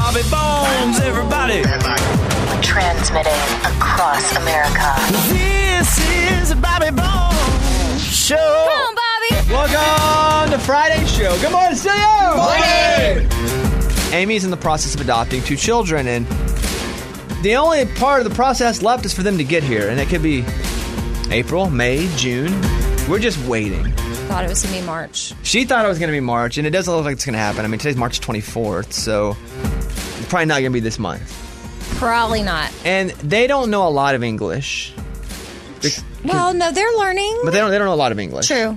Bobby Bones, everybody. Transmitting across America. This is a Bobby Bones Show. Come on, Bobby. Welcome to Friday's show. Good morning, studio. Morning. Amy's in the process of adopting 2 children, and the only part of the process left is for them to get here, and it could be April, May, June. We're just waiting. Thought it was going to be March. She thought it was going to be March, and it doesn't look like it's going to happen. I mean, today's March 24th, so it's probably not going to be this month. Probably not. And they don't know a lot of English. Well, no, they're learning. But they don't know a lot of English. True.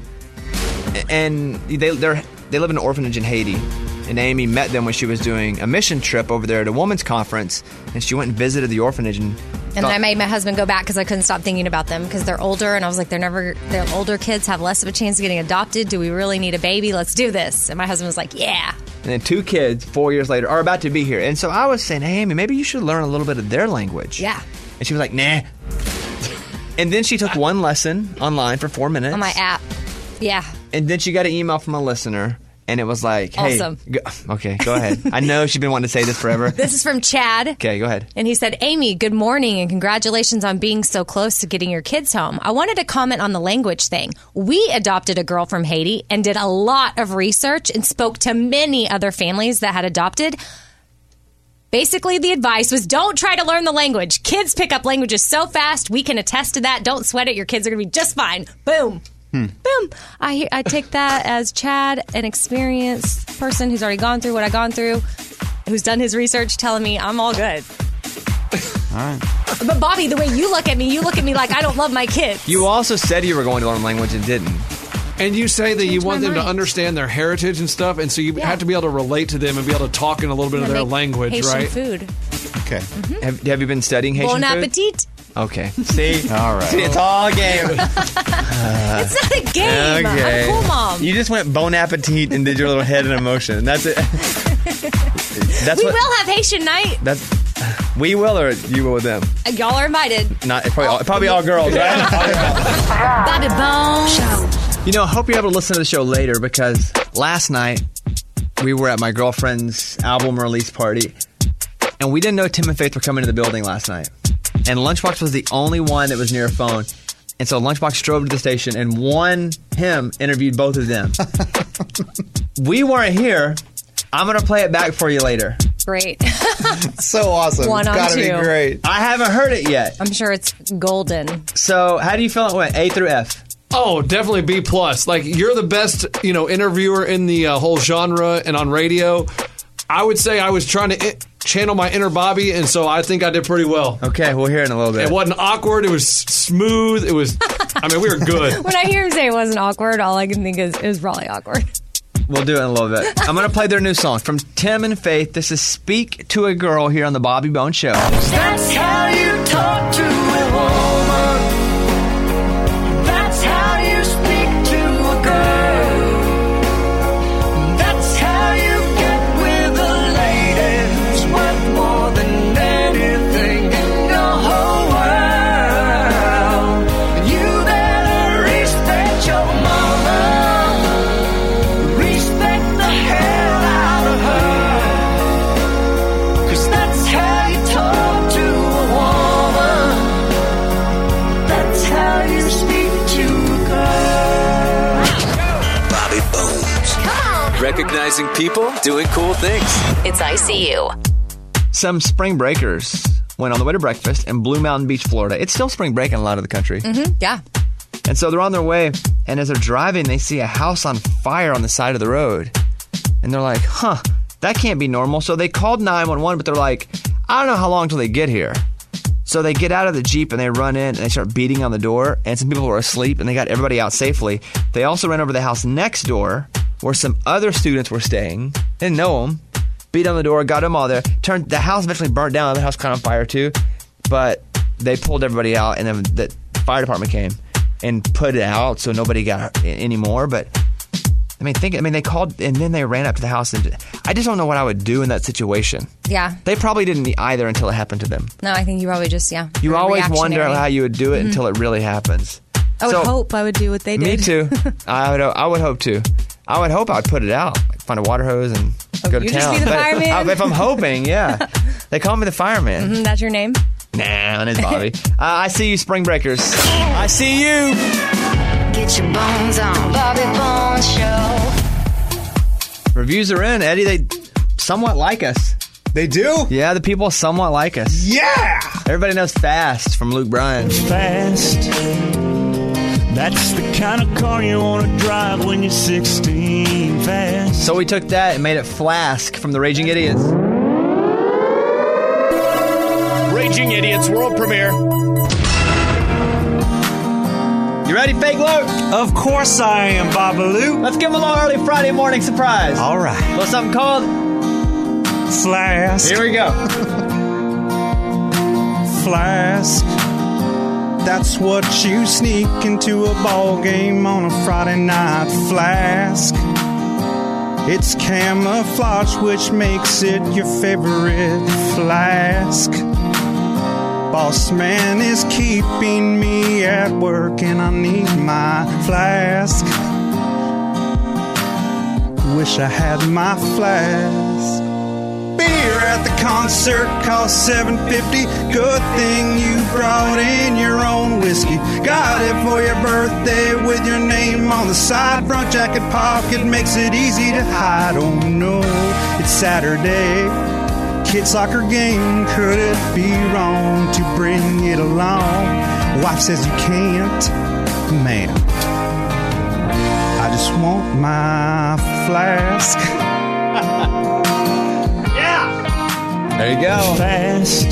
And they live in an orphanage in Haiti. And Amy met them when she was doing a mission trip over there at a women's conference. And she went and visited the orphanage. And then I made my husband go back because I couldn't stop thinking about them because they're older. And I was like, they're older kids have less of a chance of getting adopted. Do we really need a baby? Let's do this. And my husband was like, yeah. And then 2 kids, 4 years later, are about to be here. And so I was saying, hey, Amy, maybe you should learn a little bit of their language. Yeah. And she was like, nah. And then she took one lesson online for 4 minutes. On my app. Yeah. And then she got an email from a listener. And it was like, hey. Awesome. Okay, go ahead. I know she's been wanting to say this forever. This is from Chad. Okay, go ahead. And he said, Amy, good morning and congratulations on being so close to getting your kids home. I wanted to comment on the language thing. We adopted a girl from Haiti and did a lot of research and spoke to many other families that had adopted. Basically, the advice was don't try to learn the language. Kids pick up languages so fast. We can attest to that. Don't sweat it. Your kids are going to be just fine. Boom. Boom. I take that as Chad, an experienced person who's already gone through what I've gone through, who's done his research, telling me I'm all good. All right. But Bobby, the way you look at me like I don't love my kids. You also said you were going to learn language and didn't. And you say that you want them to mind. understand their heritage and stuff, and so you have to be able to relate to them and be able to talk in a little bit of their language, Haitian right? food. Okay. Have you been studying Haitian Bon food? appetit. Okay. See? All right. See, it's all a game. It's not a game. Okay. I'm a cool mom. You just went bon appetit and did your little head in emotion. That's it. We will have Haitian night. We will, or you will with them? Y'all are invited. Not probably all girls, right? Bobby Bones Show. You know, I hope you're able to listen to the show later because last night we were at my girlfriend's album release party and we didn't know Tim and Faith were coming to the building last night. And Lunchbox was the only one that was near a phone. And so Lunchbox drove to the station and interviewed both of them. We weren't here. I'm going to play it back for you later. Great. So awesome. One it's on gotta two. be great. I haven't heard it yet. I'm sure it's golden. So how do you feel it went? A through F? Oh, definitely B+. Like, you're the best, interviewer in the whole genre and on radio. I would say I was trying to channel my inner Bobby, and so I think I did pretty well. Okay, we'll hear it in a little bit. It wasn't awkward. It was smooth. It was, we were good. When I hear him say it wasn't awkward, all I can think is it was probably awkward. We'll do it in a little bit. I'm going to play their new song from Tim and Faith. This is Speak to a Girl here on the Bobby Bones Show. That's how you talk to a woman. That's how you speak to a girl. That's how you get with a lady who's worth more than anything in the whole world. You better respect your mama. Respect the hell out of her. 'Cause that's how you talk to a woman. That's how you speak to a girl. Bobby Bones. Recognizing people doing cool things. It's ICU. Some spring breakers went on the way to breakfast in Blue Mountain Beach, Florida. It's still spring break in a lot of the country. Mm-hmm. Yeah. And so they're on their way, and as they're driving, they see a house on fire on the side of the road. And they're like, that can't be normal. So they called 911, but they're like, I don't know how long till they get here. So they get out of the Jeep and they run in and they start beating on the door, and some people were asleep and they got everybody out safely. They also ran over to the house next door where some other students were staying. Didn't know them. Beat on the door, got them all there. The house eventually burnt down. The house caught on fire too. But they pulled everybody out, and then the fire department came and put it out so nobody got hurt anymore. But they called and then they ran up to the house, and I just don't know what I would do in that situation. Yeah. They probably didn't either until it happened to them. No, I think you probably just, You always wonder how you would do it until it really happens. I would hope I would do what they did. Me too. I would hope to. I would hope I would put it out. Like find a water hose and go to You town. just be the But fireman? if I'm hoping, yeah. They call me the fireman. That's your name? Nah, my name's Bobby. I see you, Spring Breakers. I see you. Get your bones on. Bobby Bones Show. Reviews are in, Eddie. They somewhat like us. They do? Yeah, the people somewhat like us. Yeah! Everybody knows Fast from Luke Bryan. Fast. That's the kind of car you want to drive when you're 16. Fast. So we took that and made it Flask from the Raging Idiots. Raging Idiots world premiere. You ready, Fake Luke? Of course I am, Babaloo. Let's give them a little early Friday morning surprise. All right. What's something called? Flask. Here we go. Flask. That's what you sneak into a ball game on a Friday night. Flask. It's camouflage, which makes it your favorite flask. Boss man is keeping me at work and I need my flask. Wish I had my flask. Beer at the concert cost $7.50. Good thing you brought in your own whiskey. Got it for your birthday with your name on the side. Front jacket pocket makes it easy to hide. Oh no, it's Saturday. Kid soccer game, could it be wrong to bring it along? Wife says you can't, man. I just want my flask. There you go. Fast.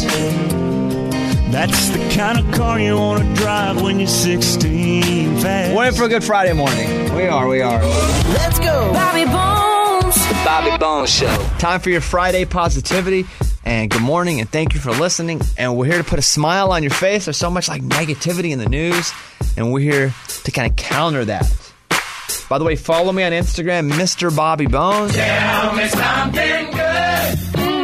That's the kind of car you want to drive when you're 16. Fast. Waiting for a good Friday morning. We are. Let's go. Bobby Bones. The Bobby Bones Show. Time for your Friday positivity. And good morning, and thank you for listening. And we're here to put a smile on your face. There's so much like negativity in the news, and we're here to kind of counter that. By the way, follow me on Instagram, Mr. Bobby Bones. Tell me something good.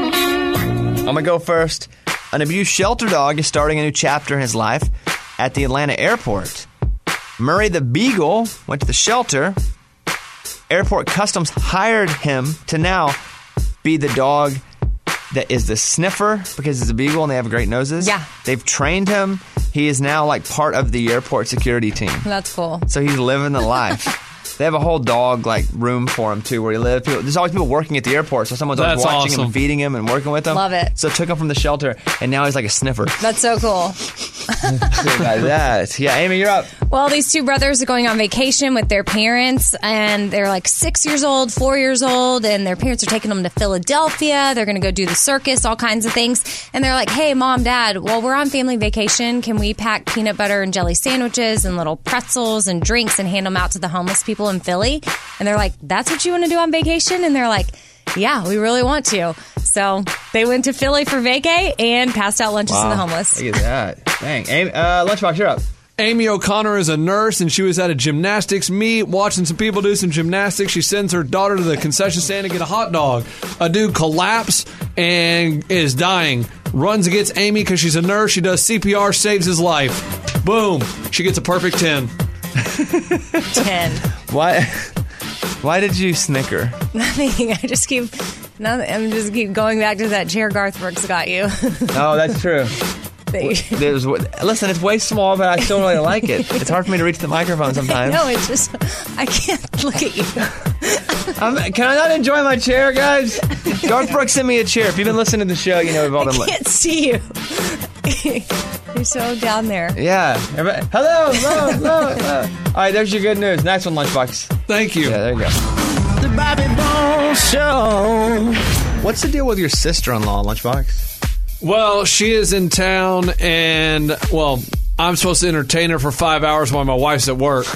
I'm going to go first. An abused shelter dog is starting a new chapter in his life at the Atlanta airport. Murray the Beagle went to the shelter. Airport Customs hired him to now be the dog that is the sniffer because he's a beagle and they have great noses. Yeah. They've trained him. He is now like part of the airport security team. That's cool. So he's living the life. They have a whole dog like room for him too, where he lives. There's always people working at the airport, so someone's always That's watching him awesome. and feeding him and working with him. Love it. So took him from the shelter, and now he's like a sniffer. That's so cool. Like that. Yeah, Amy, you're up. Well, these two brothers are going on vacation with their parents, and they're like 6 years old, 4 years old, and their parents are taking them to Philadelphia. They're going to go do the circus, all kinds of things. And they're like, hey, Mom, Dad, while we're on family vacation, can we pack peanut butter and jelly sandwiches and little pretzels and drinks and hand them out to the homeless people in Philly? And they're like, that's what you want to do on vacation? And they're like, yeah, we really want to. So they went to Philly for vacay and passed out lunches to the homeless. Look at that. Dang. Amy, Lunchbox, you're up. Amy O'Connor is a nurse, and she was at a gymnastics meet watching some people do some gymnastics. She sends her daughter to the concession stand to get a hot dog. A dude collapsed and is dying. Runs against Amy because she's a nurse. She does CPR, saves his life. Boom. She gets a perfect 10. 10. Why did you snicker? Nothing. I'm just keep going back to that chair Garth Brooks got you. Oh, that's true. Listen, it's way small, but I still really like it. It's hard for me to reach the microphone sometimes. No, it's just I can't look at you. Can I not enjoy my chair, guys? Garth Brooks sent me a chair. If you've been listening to the show, you know we've all been I can't see you. You're so down there. Yeah. Hello. All right, there's your good news. Next one, Lunchbox. Thank you. Yeah, there you go. The Bobby Bones Show. What's the deal with your sister-in-law, Lunchbox? Well, she is in town, and, well, I'm supposed to entertain her for 5 hours while my wife's at work.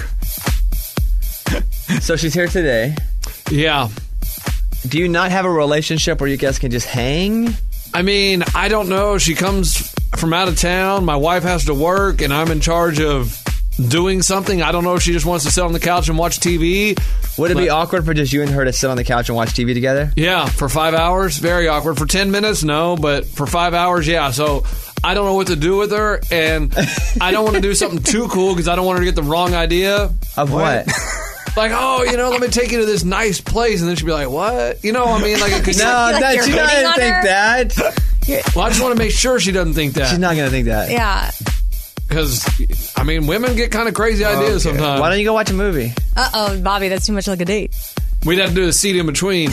So she's here today. Yeah. Do you not have a relationship where you guys can just hang? I mean, I don't know. She comes from out of town. My wife has to work, and I'm in charge of doing something. I don't know if she just wants to sit on the couch and watch TV. Would it be awkward for just you and her to sit on the couch and watch TV together? Yeah, for 5 hours, very awkward. For 10 minutes, no, but for 5 hours, yeah. So I don't know what to do with her, and I don't want to do something too cool because I don't want her to get the wrong idea. Of what? Like, oh, let me take you to this nice place, and then she'd be like, what? You know, I mean, like, No, Like that, you're she's not hitting going on to think her? that. well, I just want to make sure she doesn't think that. She's not going to think that. Yeah. Because, I mean, women get kind of crazy ideas sometimes. Why don't you go watch a movie? Uh-oh, Bobby, that's too much like a date. We'd have to do a seat in between.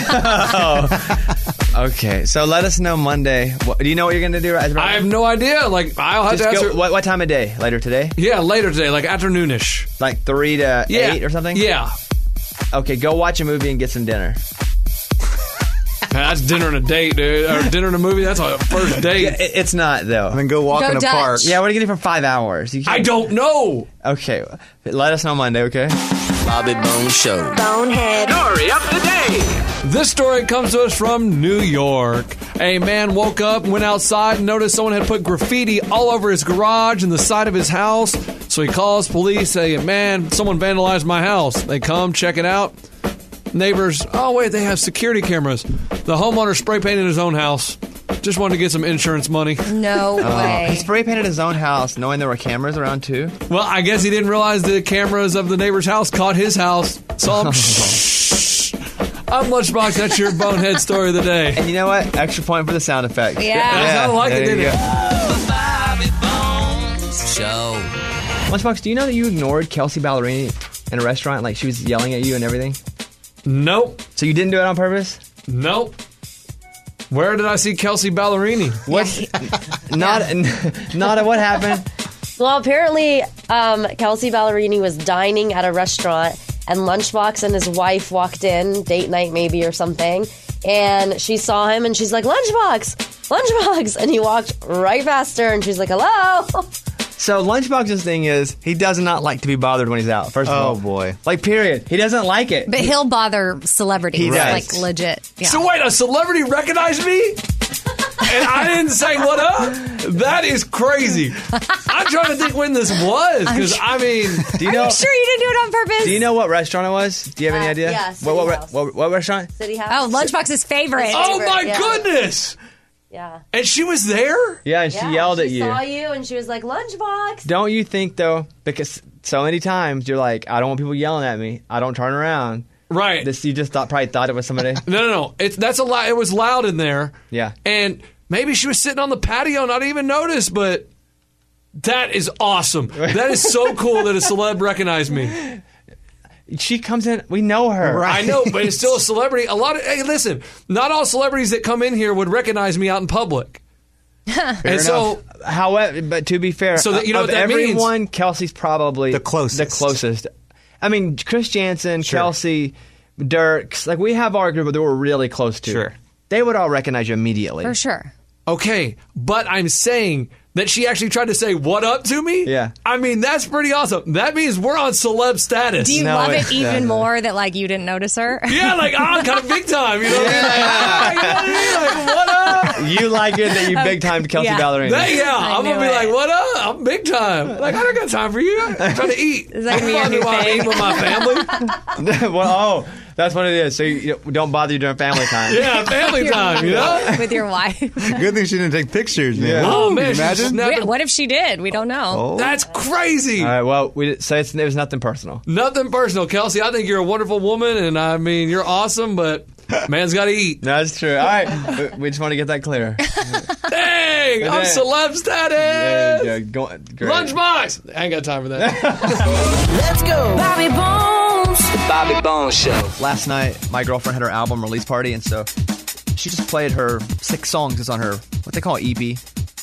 Okay, so let us know Monday. Do you know what you're going to do? I have no idea. Like, I'll have Just to ask go, her. what time of day? Later today? Yeah, later today, like afternoonish. Like 3 to Yeah. 8 or something? Yeah. Okay, go watch a movie and get some dinner. That's dinner and a date, dude. Or dinner and a movie, that's a first date. It's not, though. And then go walk Go in a Dutch. park. Yeah, what are you getting for 5 hours? You I can't- don't know. Okay, let us know Monday, okay? Bobby Bones Show. Bonehead. Story of the day. This story comes to us from New York. A man woke up, went outside, and noticed someone had put graffiti all over his garage and the side of his house. So he calls police, saying, man, someone vandalized my house. They come, check it out. Neighbors, oh, wait, they have security cameras. The homeowner spray painted his own house. Just wanted to get some insurance money. No He way. spray painted his own house knowing there were cameras around, too. Well, I guess he didn't realize the cameras of the neighbor's house caught his house. So I'm Lunchbox. That's your bonehead story of the day. And you know what? Extra point for the sound effect. Yeah. I like it, there didn't you it? go. Bobby Bones Show. Lunchbox, do you know that you ignored Kelsey Ballerini in a restaurant? Like, she was yelling at you and everything? Nope. So you didn't do it on purpose? Nope. Where did I see Kelsey Ballerini? What? Not what happened? Well, apparently, Kelsey Ballerini was dining at a restaurant, and Lunchbox and his wife walked in, date night maybe or something, and she saw him, and she's like, Lunchbox! And he walked right past her, and she's like, hello! So Lunchbox's thing is he does not like to be bothered when he's out. First of all, Oh, boy. like period. He doesn't like it. But he'll bother celebrities, He does. like legit. Yeah. So wait, a celebrity recognized me? And I didn't say what up? That is crazy. I'm trying to think when this was, because I mean, Do you Are know? you sure you didn't do it on purpose? Do you know what restaurant it was? Do you have any idea? yeah, City what, House. what restaurant? City House. Oh, Lunchbox's favorite. oh my yeah. goodness! Yeah. And she was there? Yeah, and she yelled at you. She saw you, and she was like, Lunchbox! Don't you think though? Because so many times you're like, I don't want people yelling at me. I don't turn around. Right. This you just probably thought it was somebody. No. That's a lot. It was loud in there. Yeah. And maybe she was sitting on the patio, not even noticed, but that is awesome. That is so cool that a celeb recognized me. She comes in. We know her. I know, but it's still a celebrity. Hey, listen, not all celebrities that come in here would recognize me out in public. And so, However, but to be fair, So that- you know of what that means? everyone, Kelsey's probably The closest. The closest. I mean, Chris Jansen, Kelsey, Dirks. Like we have our group that we're really close to. Sure. They would all recognize you immediately. For sure. okay, but I'm saying that she actually tried to say what up to me? Yeah. I mean, that's pretty awesome. That means we're on celeb status. Do you No, love it's- it even no. more that like you didn't notice her? Yeah, like, I'm kind of big time, you know what I mean? Like, ah, you know what I mean? Like, what up? You like it that you big time Kelsey Yeah. Ballerini. I'm going to be knew like, it. what up? I'm big time. Like, I don't got time for you. I'm trying to eat. Is that gonna be your I'm new trying to thing? eat with my family. Well, that's what it is. So you don't bother you during family time. Yeah, family time, you know? With your wife. Good thing she didn't take pictures, man. Yeah. Oh, Ooh, man, she's imagine? snapping- What if she did? We don't know. That's crazy. All right. Well, it was nothing personal. Nothing personal, Kelsey. I think you're a wonderful woman, and I mean, you're awesome, but man's got to eat. No, that's true. All right. We just want to get that clear. Dang, I'm Yeah. celeb status. There you go. Great. Lunchbox. I ain't got time for that. Let's go. Bobby Bones. The Bobby Bones Show. Last night, my girlfriend had her album release party, and so she just played her 6 songs. It's on her, what they call EP.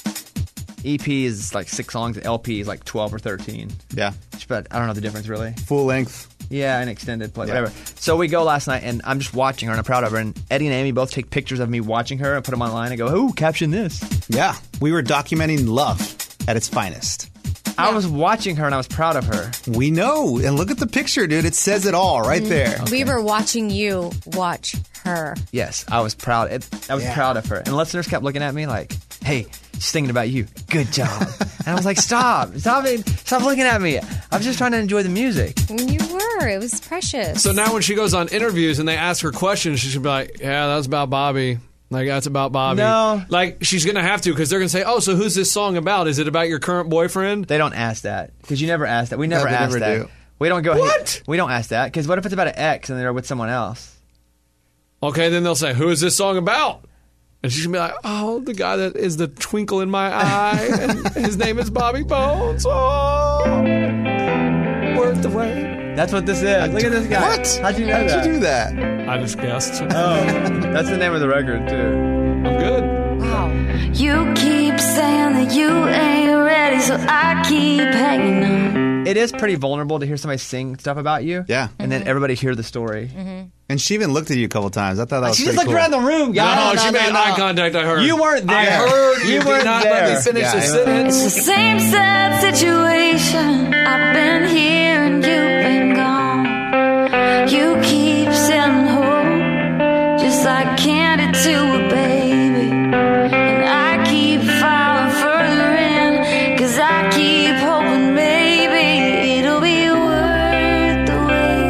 EP is like 6 songs. LP is like 12 or 13. Yeah. But I don't know the difference really. Full length. Yeah, an extended play, Yeah. whatever. So we go last night, and I'm just watching her, and I'm proud of her. And Eddie and Amy both take pictures of me watching her and put them online and go, "Ooh, caption this." Yeah. We were documenting love at its finest. I was watching her, and I was proud of her. We know. And look at the picture, dude. It says it all right there. We were watching you watch her. Yes, I was proud. I was Yeah. proud of her. And listeners kept looking at me like, "Hey, she's thinking about you. Good job." And I was like, "Stop looking at me. I was just trying to enjoy the music." You were. It was precious. So now when she goes on interviews and they ask her questions, she should be like, yeah, that's about Bobby. Like, that's about Bobby. No. Like, she's going to have to, because they're going to say, oh, so who's this song about? Is it about your current boyfriend? They don't ask that because you never ask that. We never they ask never that. do. We don't go. What? Hey, we don't ask that because what if it's about an ex and they're with someone else? Okay, then they'll say, "Who is this song about?" And she's gonna be like, "Oh, the guy that is the twinkle in my eye, and his name is Bobby Bones. Oh, worth the wait." That's what this is. Look at this guy. What? How'd you know How'd that? you do that? I just guessed. Oh, that's the name of the record too. I'm good. Wow. You keep saying that you ain't ready, so I keep hanging on. It is pretty vulnerable to hear somebody sing stuff about you. Yeah. And then everybody hear the story. And she even looked at you a couple times. I thought that was She pretty just looked cool. around the room. No, she made eye contact. I heard. You weren't there. I heard you, You did weren't not there. let me finish Yeah, the I know. sentence. It's the same sad situation. I've been here and you've been gone. You keep selling hope, just like candy to a baby. And I keep falling further in, 'cause I keep hoping maybe it'll be worth the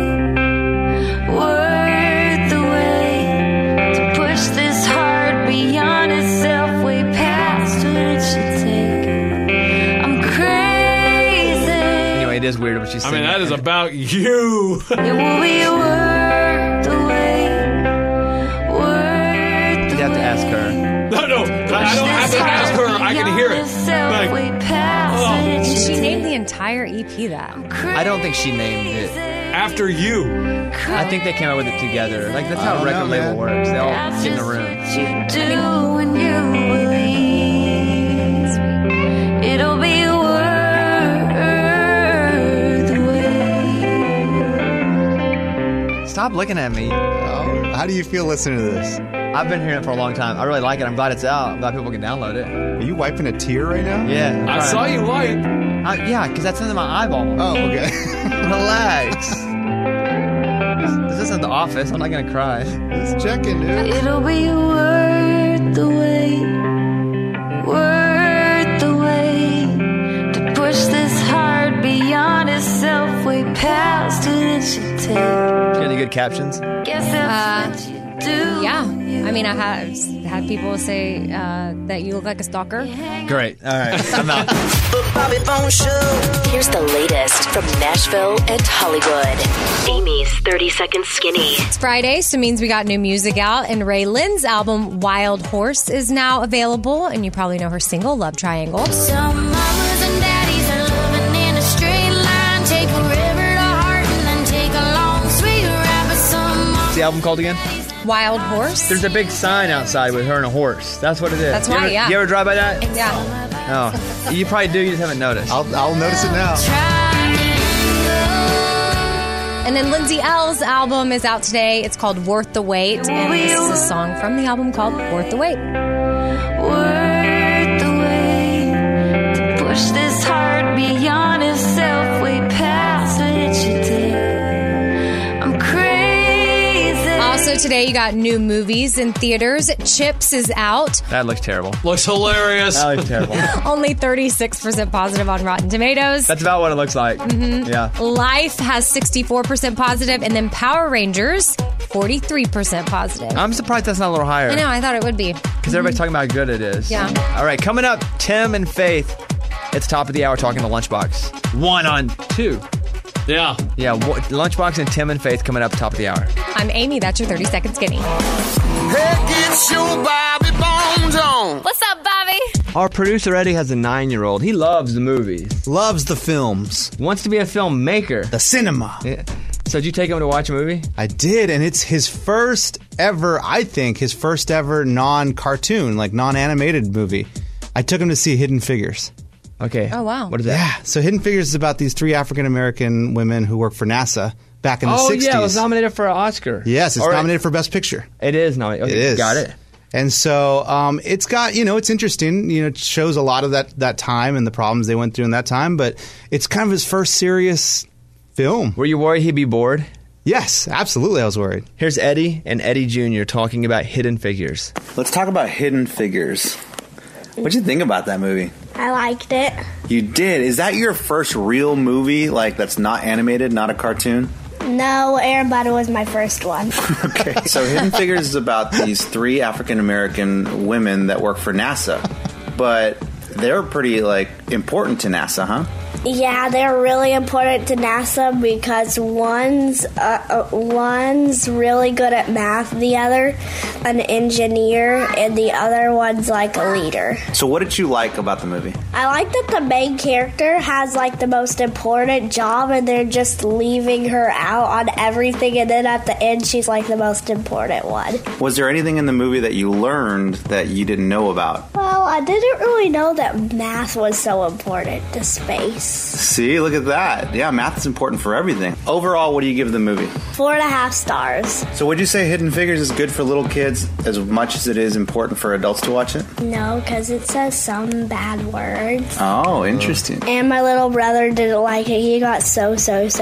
wait to push this heart beyond itself, way past what it should take. I'm crazy. Anyway, it is weird when she's I singing. mean, that is about you. It will be worth the wait. Worth the You'd have to ask her. No, I don't have to ask her. I can hear it. Like, And she named the entire EP that. I don't think she named it. after you. I think they came up with it together. Like, that's how a record label works. They all get in the room. You do when you believe it'll be worth the wait. Stop looking at me. Oh, how do you feel listening to this? I've been hearing it for a long time. I really like it. I'm glad it's out. I'm glad people can download it. Are you wiping a tear right now? Yeah. I saw you wipe. Yeah, because that's into my eyeball. Oh, okay. Relax. This isn't The Office. I'm not going to cry. Just checking, dude. It'll be worth the wait. Worth the wait to push this heart beyond itself, way past what it should take. Got any good captions? Guess that's what you do. Yeah. I mean, I have had people say that you look like a stalker. Great. All right. I'm out. Here's the latest from Nashville and Hollywood. Amy's 30-Second Skinny. It's Friday, so it means we got new music out, and Ray Lynn's album Wild Horse is now available, and you probably know her single Love Triangle. Some mamas and daddies are living in a straight line. Take a river to heart and then take a long sweet ride. But some What's the album called again? Wild Horse? There's a big sign outside with her and a horse. That's what it is. That's You right, ever- yeah. You ever drive by that? Yeah. Oh. You probably do. You just haven't noticed. I'll notice it now. And then Lindsay L's album is out today. It's called Worth the Wait, and this is a song from the album called Worth the Wait. worth the wait to push this heart beyond itself, way past what it should take. I'm crazy. Also today, you got new movies in theaters. Chips is out. That looks terrible. Looks hilarious. That looks terrible. Only 36% positive on Rotten Tomatoes. That's about what it looks like. Mm-hmm. Yeah. Life has 64% positive, and then Power Rangers, 43% positive. I'm surprised that's not a little higher. I know, I thought it would be. Because everybody's talking about how good it is. Yeah. All right, coming up, Tim and Faith. It's top of the hour talking to Lunchbox. 1 on 2. Yeah. Yeah, Lunchbox and Tim and Faith coming up top of the hour. I'm Amy. That's your 30-second skinny. Hey, get your Bobby Bones on. What's up, Bobby? Our producer, Eddie, has a 9-year-old. He loves the movies. Loves the films. Wants to be a filmmaker. The cinema. Yeah. So did you take him to watch a movie? I did, and it's his first ever, I think, his first ever non-cartoon, like non-animated movie. I took him to see Hidden Figures. Okay. Oh, wow. What is that? Yeah, so Hidden Figures is about these 3 African-American women who work for NASA back in the 60s. yeah, it was nominated for an Oscar. Yes, it's All right. nominated for Best Picture. It is nominated. Okay, It is. Got it. And so it's got, it's interesting. It shows a lot of that time and the problems they went through in that time, but it's kind of his first serious film. Were you worried he'd be bored? Yes, absolutely I was worried. Here's Eddie and Eddie Jr. talking about Hidden Figures. Let's talk about Hidden Figures. What'd you think about that movie? I liked it. You did? Is that your first real movie, like, that's not animated, not a cartoon? No, Aaron Butter was my first one. Okay. So Hidden Figures is about these 3 African-American women that work for NASA. But they're pretty, important to NASA, huh? Yeah, they're really important to NASA because one's really good at math, the other an engineer, and the other one's like a leader. So what did you like about the movie? I like that the main character has like the most important job and they're just leaving her out on everything, and then at the end she's like the most important one. Was there anything in the movie that you learned that you didn't know about? Well, I didn't really know that math was so important to space. See, look at that. Yeah, math is important for everything. Overall, what do you give the movie? 4.5 stars. So would you say Hidden Figures is good for little kids as much as it is important for adults to watch it? No, because it says some bad words. Oh, interesting. And my little brother didn't like it. He got so bored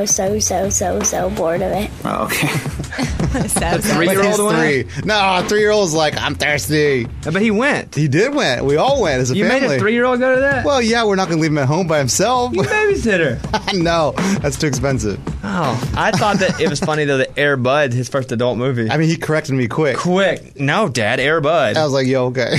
of it. Oh, okay. The 3-year-old went? 3. No, 3-year-old's like, I'm thirsty. But he went. He did went. We all went as a You family. made a 3-year-old go to that? Well, yeah, we're not going to leave him at home by himself. You babysitter. No, that's too expensive. Oh, I thought that it was funny though that Air Bud, his first adult movie. I mean, he corrected me quick. No, Dad, Air Bud. I was like, yo, okay.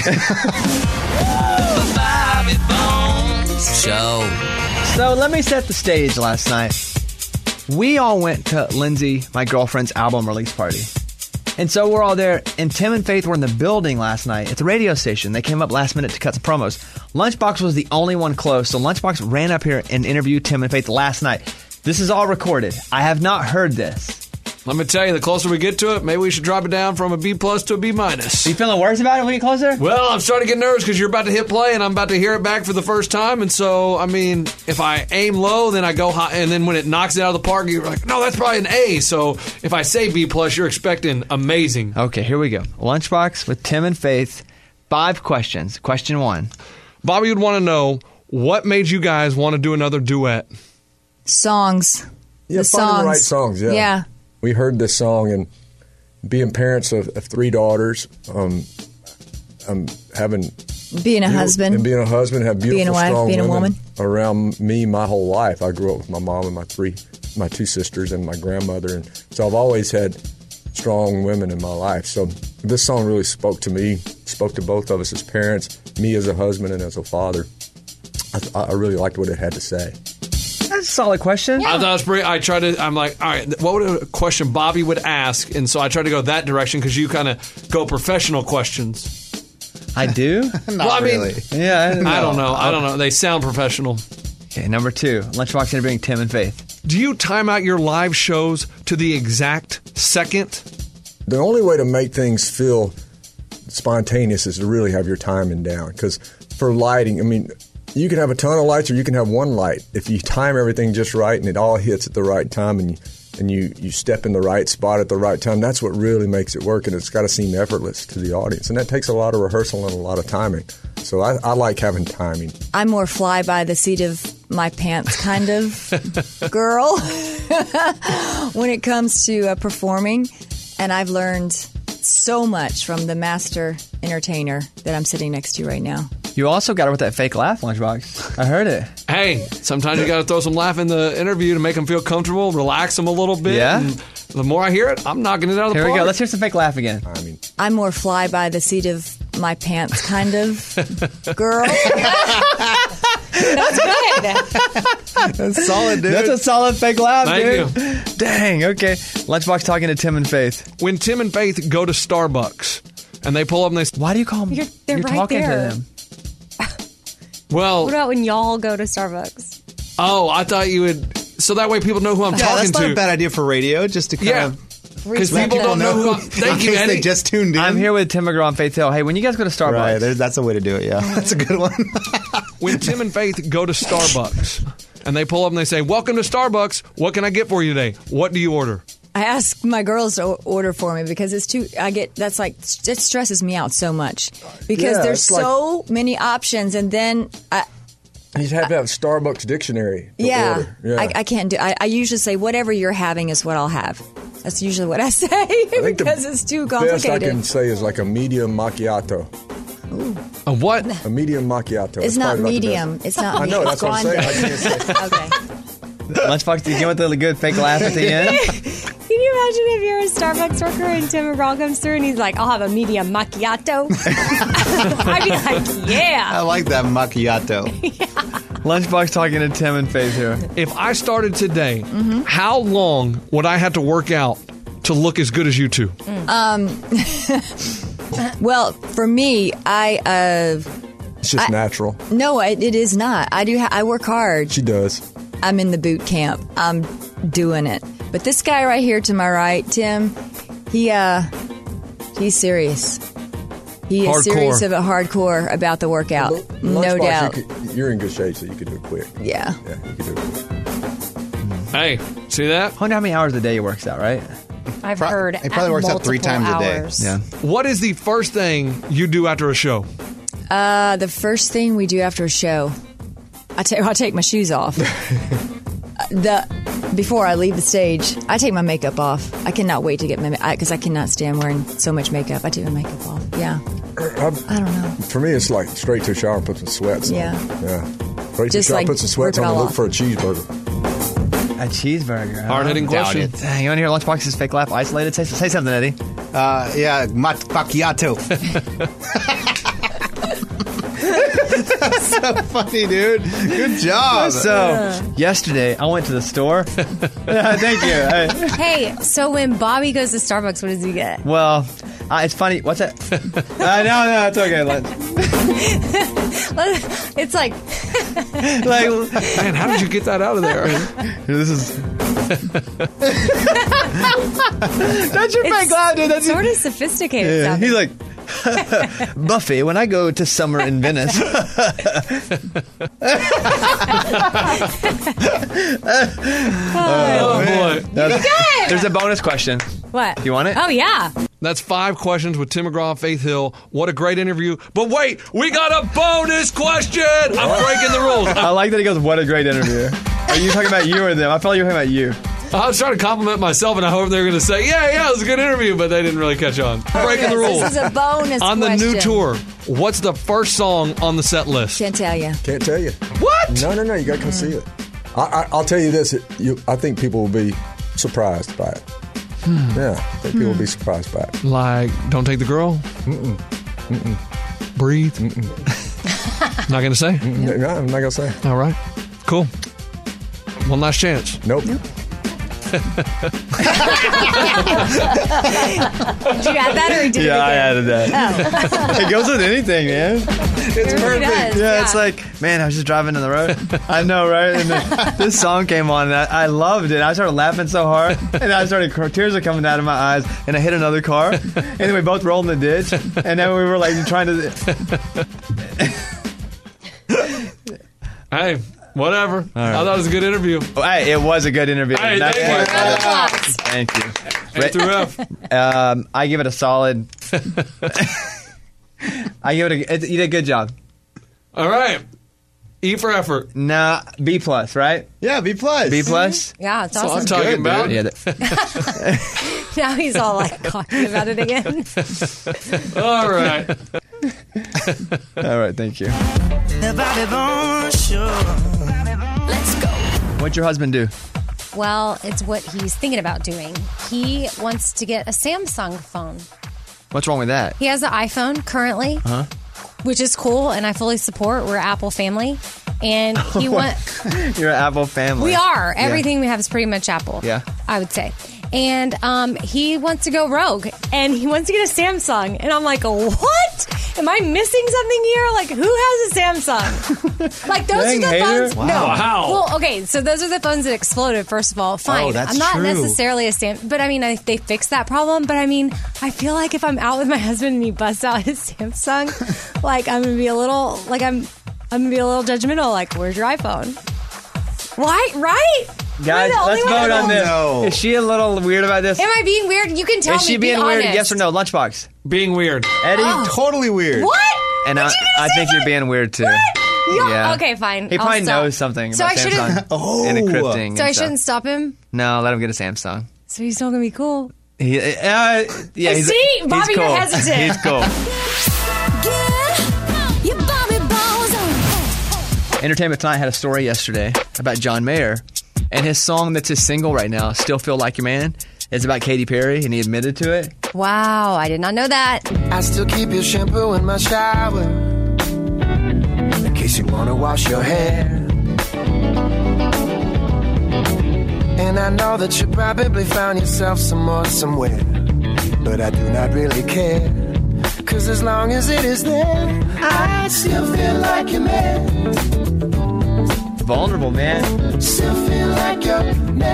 So let me set the stage last night. We all went to Lindsay, my girlfriend's album release party. And so we're all there, and Tim and Faith were in the building last night at the radio station. They came up last minute to cut some promos. Lunchbox was the only one close, so Lunchbox ran up here and interviewed Tim and Faith last night. This is all recorded. I have not heard this. Let me tell you, the closer we get to it, maybe we should drop it down from a B+ to a B-. Are you feeling worse about it when we get closer? Well, I'm starting to get nervous because you're about to hit play and I'm about to hear it back for the first time. And so, I mean, if I aim low, then I go high. And then when it knocks it out of the park, you're like, no, that's probably an A. So if I say B+, you're expecting amazing. Okay, here we go. Lunchbox with Tim and Faith. 5 questions. Question 1. Bobby would want to know, what made you guys want to do another duet? Songs. Yeah, finding the right songs, yeah. Yeah. We heard this song, and being parents of 3 daughters, having being a husband, and being a husband, have beautiful, being a wife, strong being a women woman around me my whole life. I grew up with my mom and my 2 sisters and my grandmother, and so I've always had strong women in my life. So this song really spoke to me, spoke to both of us as parents, me as a husband and as a father. I really liked what it had to say. That's a solid question. I thought it was pretty. I'm like, all right, what would a question Bobby would ask? And so I tried to go that direction because you kind of go professional questions. I do? Not really. Yeah. I don't know. They sound professional. Okay, number 2. Lunchbox interviewing Tim and Faith. Do you time out your live shows to the exact second? The only way to make things feel spontaneous is to really have your timing down. Because for lighting, I mean, you can have a ton of lights or you can have one light. If you time everything just right and it all hits at the right time and you step in the right spot at the right time, that's what really makes it work, and it's got to seem effortless to the audience. And that takes a lot of rehearsal and a lot of timing. So I like having timing. I'm more fly by the seat of my pants kind of girl when it comes to performing. And I've learned so much from the master entertainer that I'm sitting next to right now. You also got her with that fake laugh, Lunchbox. I heard it. Hey, sometimes you got to throw some laugh in the interview to make them feel comfortable, relax them a little bit. Yeah. And the more I hear it, I'm knocking it out of the park. Here we go. Let's hear some fake laugh again. I'm more fly by the seat of my pants kind of girl. That's good. That's solid, dude. That's a solid fake laugh, Thank dude. Dang, okay. Lunchbox talking to Tim and Faith. When Tim and Faith go to Starbucks and they pull up and they say, why do you call them? They're You're right talking there. to them. Well, What about when y'all go to Starbucks? oh, I thought you would, so that way people know who I'm Yeah, talking that's not to. a bad idea for radio, just to kind of... Because people don't know who I'm, in thank you, case Eddie. they just tuned in. I'm here with Tim McGraw and Faith Hill. Hey, when you guys go to Starbucks. Right, that's a way to do it, yeah. That's a good one. When Tim and Faith go to Starbucks and they pull up and they say, welcome to Starbucks, what can I get for you today? What do you order? I ask my girls to order for me because it stresses me out so much because Yeah, there's it's like- so many options, and then You have to have Starbucks dictionary to order. Yeah. I can't do. I usually say whatever you're having is what I'll have. That's usually what I say because it's too best I complicated. can say is like a medium macchiato. A what? A medium macchiato. It's That's not probably about the medium. best. It's not. I know. That's what I'm saying. I can't say. Okay. Lunchbox, did you get the good fake laugh at the end? Can you imagine if you're a Starbucks worker and Tim McGraw comes through and he's like, I'll have a medium macchiato? I'd be like, yeah. I like that macchiato. Lunchbox talking to Tim and Faith here. If I started today, how long would I have to work out to look as good as you two? Well, for me, It's just natural. No, it is not. I work hard. She does. I'm in the boot camp. I'm doing it. But this guy right here to my right, Tim, he's serious. He is serious hardcore about the workout. No doubt. You're in good shape, so you can do it quick. Yeah. Yeah, you can do it quick. Hey, see that? I wonder how many hours a day he works out, right? I've heard He probably works out 3 times a day. Yeah. What is the first thing you do after a show? The first thing we do after a show, I'll take my shoes off. Before I leave the stage, I take my makeup off. I cannot wait to get because I cannot stand wearing so much makeup. I take my makeup off. Yeah. I don't know. For me, it's like straight to a shower and put some sweats on. Yeah. Straight to a shower, put some sweats on and look for a cheeseburger. A cheeseburger. Huh? Hard-hitting question. You want to hear Lunchbox's fake laugh isolated? Say something, Eddie. Macchiato. That's so funny, dude. Good job. So, yesterday, I went to the store. Thank you. Hey, so when Bobby goes to Starbucks, what does he get? Well, it's funny. What's that? No, it's okay. It's like, man, how did you get that out of there? This is. That's your fake laugh, dude. That's sort of sophisticated. Yeah. He's like, Buffy, when I go to summer in Venice. Oh, boy. There's a bonus question. What? Do you want it? Oh, yeah. That's 5 questions with Tim McGraw and Faith Hill. What a great interview. But wait, we got a bonus question. I'm breaking the rules. I like that he goes, what a great interview. Are you talking about you or them? I felt like you were talking about you. I was trying to compliment myself, and I hope they were going to say, yeah, it was a good interview, but they didn't really catch on. Breaking the rules. This is a bonus on question. the new tour, what's the first song on the set list? Can't tell you. Can't tell you. What? No, you got to come see it. I'll tell you this. I think people will be surprised by it. Yeah, I think people will be surprised by it. Like, Don't Take the Girl? Breathe? Not going to say? No, I'm not going to say. All right. Cool. One last chance. Nope. Did you add that or did you? Yeah, I added that. Oh. It goes with anything, man. It's perfect. Yeah, it's like, man, I was just driving on the road. I know, right? And then this song came on, and I loved it. I started laughing so hard, and tears are coming out of my eyes, and I hit another car, and then we both rolled in the ditch, and then we were like trying to. Hey. Whatever. Right. I thought it was a good interview. Hey, it was a good interview. Hey, thank you. A through F. I give it a solid. You did a good job. All right. E for effort. Nah, B plus, right? Yeah, B plus. B plus. Yeah, it's awesome. So I'm talking about. Yeah. Now he's all like talking about it again. All right. All right. Thank you. Let's go. What'd your husband do? Well, it's what he's thinking about doing. He wants to get a Samsung phone. What's wrong with that? He has an iPhone currently, which is cool, and I fully support. We're an Apple family. And he wants... You're an Apple family. We are. Everything we have is pretty much Apple. Yeah. I would say. And he wants to go rogue, and he wants to get a Samsung. And I'm like, what? Am I missing something here? Like, who has a Samsung? Like, those are the phones. Wow. No. Wow. Well, okay, so those are the phones that exploded, first of all. Fine. Oh, that's I'm not true. necessarily a Samsung, but I mean, they fixed that problem. But I mean, I feel like if I'm out with my husband and he busts out his Samsung, like, I'm going to be a little, like, I'm going to be a little judgmental. Like, where's your iPhone? Why? Right? Guys, let's vote on this. No. Is she a little weird about this? Am I being weird? You can tell me. Is she be being weird? honest. Yes or no? Lunchbox. Being weird. Eddie? Totally weird. What? And I think you're being weird too. Yeah. Okay, fine. He probably I'll stop. knows something So about I shouldn't- Samsung and encrypting. So and I stuff. shouldn't stop him? No, let him get a Samsung. So he's still going to be cool? Yeah, he's, See? Bobby, he's cool. you're hesitant. He's cool. Entertainment Tonight had a story yesterday about John Mayer, and his song that's his single right now, Still Feel Like Your Man, is about Katy Perry, and he admitted to it. Wow, I did not know that. I still keep your shampoo in my shower in case you want to wash your hair. And I know that you probably found yourself some more somewhere, but I do not really care. 'Cause as long as it is there, I still feel like you're man. Vulnerable, man. Still feel like you're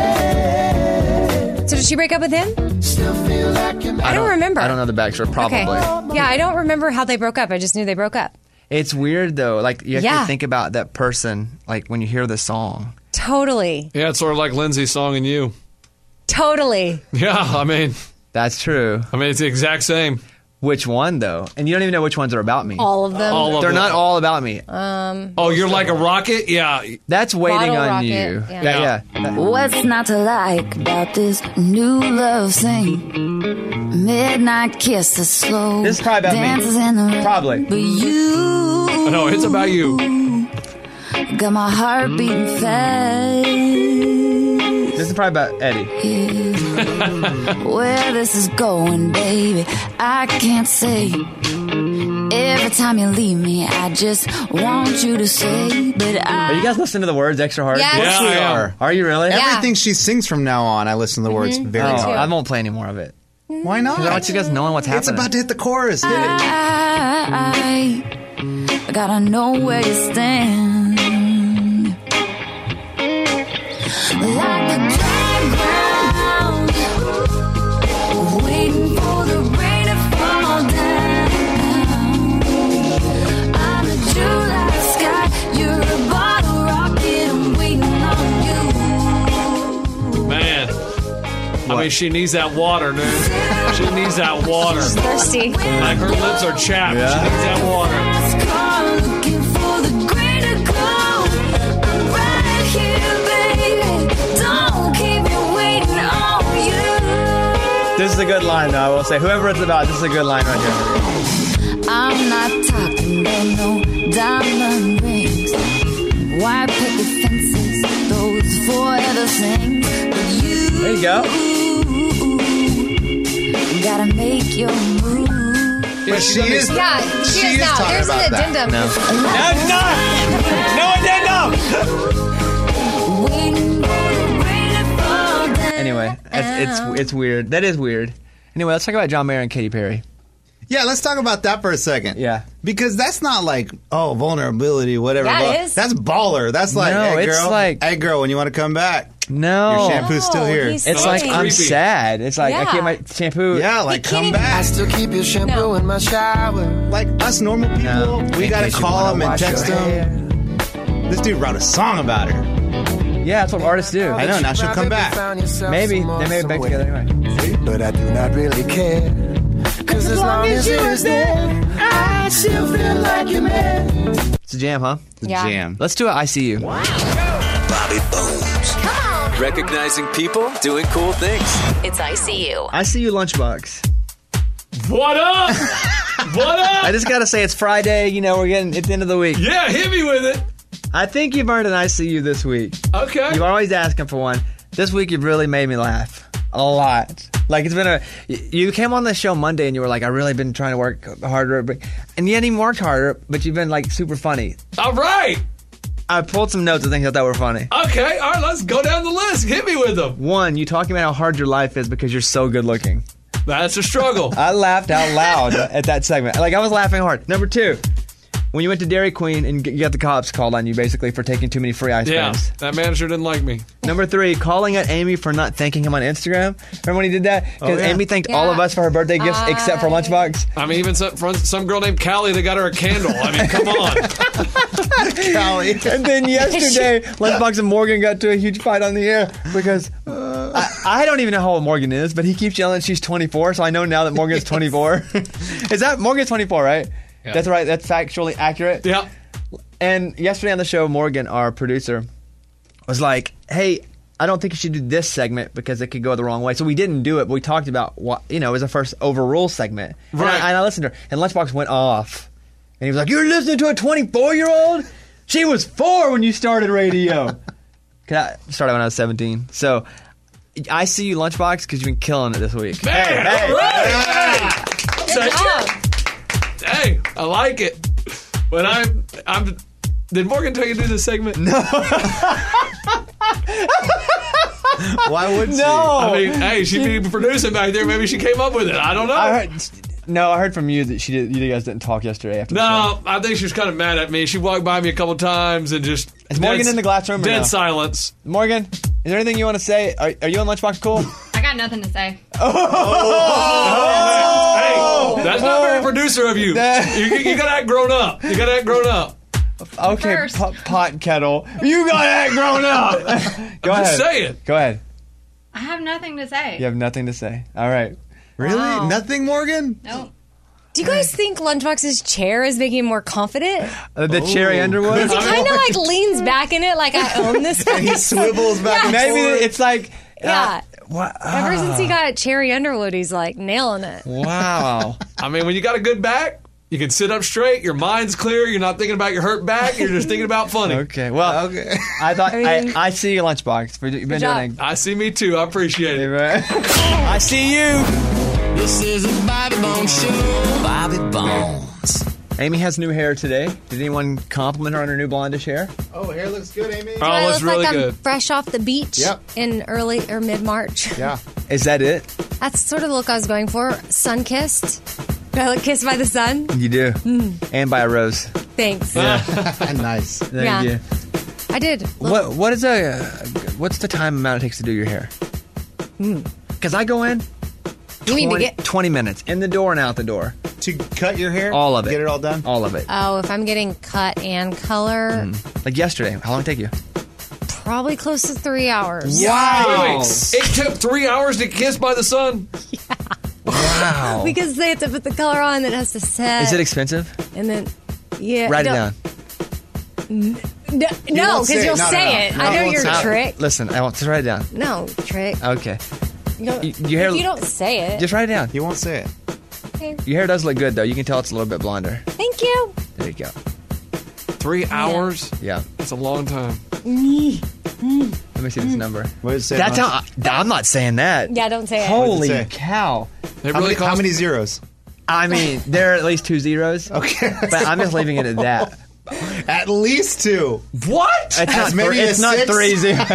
man. So did she break up with him? Still feel like you're man. I don't remember. I don't know the backstory. Probably. Okay. Yeah, I don't remember how they broke up. I just knew they broke up. It's weird though. Like you have Yeah. to think about that person. Like when you hear the song. Totally. Yeah, it's sort of like Lindsay's song and you. Totally. Yeah, I mean, that's true. I mean, it's the exact same. Which one though? And you don't even know which ones are about me. All of them. All of They're them. not all about me. Oh, you're like a rocket? Yeah. That's waiting Bottle on rocket, you. yeah. Yeah. What's not to like about this new love thing? Midnight kisses, slow This is probably about me. dances in the rain. Probably. But you No, it's about you. got my heart beating fast. This is probably about Eddie. Where this is going, baby, I can't say. Every time you leave me, I just want you to say. But Are you I guys listening to the words extra hard? Yes. Yes, we Yeah. are. Are you really? Yeah. Everything she sings from now on, I listen to the words very Oh, hard. I won't play any more of it. Why not? 'Cause I want you guys knowing what's happening. It's about to hit the chorus. Hit it. I gotta know where you stand. Like the dry ground, waiting for the rain to fall down. I'm a July sky, you're a bottle rocket, I'm waiting on you. Man. I mean, she needs that water, dude. She needs that water. She's thirsty. Like her lips are chapped. She needs that water. Fast car looking for the green to go. I'm right here, baby. Don't keep me waiting on you. This is a good line, though. I will say, whoever it's about, this is a good line right here. I'm not talking about no diamond rings, white picket fences, those forever things. But you, There you go. gotta make your move. But she is. Yeah, she is now. talking There's an about that. addendum. No. Waiting for the rain to fall down. Anyway, it's weird. That is weird. Anyway, let's talk about John Mayer and Katy Perry. Yeah, let's talk about that for a second. Yeah. Because that's not like, oh, vulnerability, whatever. Yeah, it But is. That's baller. That's like, No, hey, it's girl. like- hey, girl, when you want to come back, No. your shampoo's still here. he's It's No, like that's I'm creepy. sad. It's like I Yeah. can't my shampoo. Yeah, like, can't come even- I back. still keep your shampoo No. in my shower. Like us normal people, No. we In got to case you call wanna them and wash text your them. This dude wrote a song about her. Yeah, that's what artists do. I know, now she'll come back. Maybe they may be back together anyway. But I do not really care. 'Cause as long as you is there, I still feel like you're man. It's a jam, huh? The Yeah. jam. Let's do it. I see you. Bobby Bones. Recognizing people doing cool things. It's ICU. I see you, Lunchbox. What up? What up? I just gotta say, it's Friday. You know, we're getting at the end of the week. Yeah, hit me with it. I think you've earned an I see you this week. Okay. You're always asking for one. This week, you've really made me laugh a lot. Like it's been you came on the show Monday and you were like, I really been trying to work harder, and you hadn't even worked harder, but you've been like super funny. All right. I pulled some notes of things I thought were funny. Okay. All right. Let's go down the list. Hit me with them. One, you talking about how hard your life is because you're so good looking. That's a struggle. I laughed out loud at that segment. Like I was laughing hard. Number two, when you went to Dairy Queen and you got the cops called on you basically for taking too many free ice Yeah. creams. That manager didn't like me. Number three, calling out Amy for not thanking him on Instagram. Remember when he did that? Because Oh, yeah. Amy thanked all of us for her birthday gifts except for Lunchbox. I mean, even some girl named Callie, they got her a candle. I mean, come on. Callie. And then yesterday, Lunchbox and Morgan got to a huge fight on the air because I don't even know how old Morgan is, but he keeps yelling she's 24, so I know now that Morgan's 24. Is that Morgan's 24, right? Yeah. That's right. That's factually accurate. Yeah. And yesterday on the show, Morgan, our producer, was like, hey, I don't think you should do this segment because it could go the wrong way. So we didn't do it, but we talked about what, it was the first overrule segment. Right. And I listened to her, and Lunchbox went off. And he was like, you're listening to a 24-year-old? She was 4 when you started radio. I started when I was 17. So I see you, Lunchbox, because you've been killing it this week. Man, all right. Hey, I like it. But I'm Did Morgan tell you to do this segment? No. Why would she? No. I mean, hey, she'd be producing back there. Maybe she came up with it. I don't know. I heard from you that you guys didn't talk yesterday after the No, show. I think she was kind of mad at me. She walked by me a couple times and just... Is Morgan in the glass room or Dead no? silence. Morgan, is there anything you want to say? Are you on Lunchbox Cool? I got nothing to say. Hey, that's not very producer of you. You got to act grown up. You got to act grown up. Okay, pot and kettle. You got to act grown up. Go ahead. Just say it. Go ahead. I have nothing to say. You have nothing to say. All right. Really? Wow. Nothing, Morgan? No. Do you guys think Lunchbox's chair is making him more confident? The Cherry Underwood? He kind of like leans back in it like I own this And he swivels back and Maybe forth. it's like... Yeah. What? Ever since he got Cherry Underwood, he's like nailing it. Wow. I mean, when you got a good back, you can sit up straight. Your mind's clear. You're not thinking about your hurt back. You're just thinking about funny. Okay. Well, I thought I see you, Lunchbox. You've been doing. I see me too. I appreciate it. I see you. This is a Bobby Bones show. Bobby Bones. Amy has new hair today. Did anyone compliment her on her new blondish hair? Oh, hair looks good, Amy. Do I look like I'm good. fresh off the beach in early or mid-March? Yeah. Is that it? That's sort of the look I was going for. Sun-kissed. Do I look kissed by the sun? You do. And by a rose. Thanks. Nice. Thank Yeah. you. I did. What's the time amount it takes to do your hair? Because I go in. You mean to get 20 minutes in the door and out the door. To cut your hair? All of it. Get it all done? All of it. Oh, if I'm getting cut and color, Like yesterday. How long did it take you? probably close to 3 hours. Wait, it took 3 hours to kiss by the sun? Wow. Because they have to put the color on, then it has to set. Is it expensive? And then, yeah. Write it no- down. No, won't because say it. you'll No, no, say no. it. No, I I know won't your say it. trick. Listen, I want to write it down. No, trick. Okay. You don't, Your hair- if you don't say it. Just write it down. You won't say it. Okay. Your hair does look good, though. You can tell it's a little bit blonder. Thank you. There you go. 3 hours? Yeah. That's a long time. Let me see this number. What does it say? That's how. I'm not saying that. Yeah, don't say it. Holy say? cow. How many zeros? I mean, there are at least 2 zeros. Okay. But I'm just leaving it at that. At least 2. What? It's not, many it's as not 6? 3 zeros.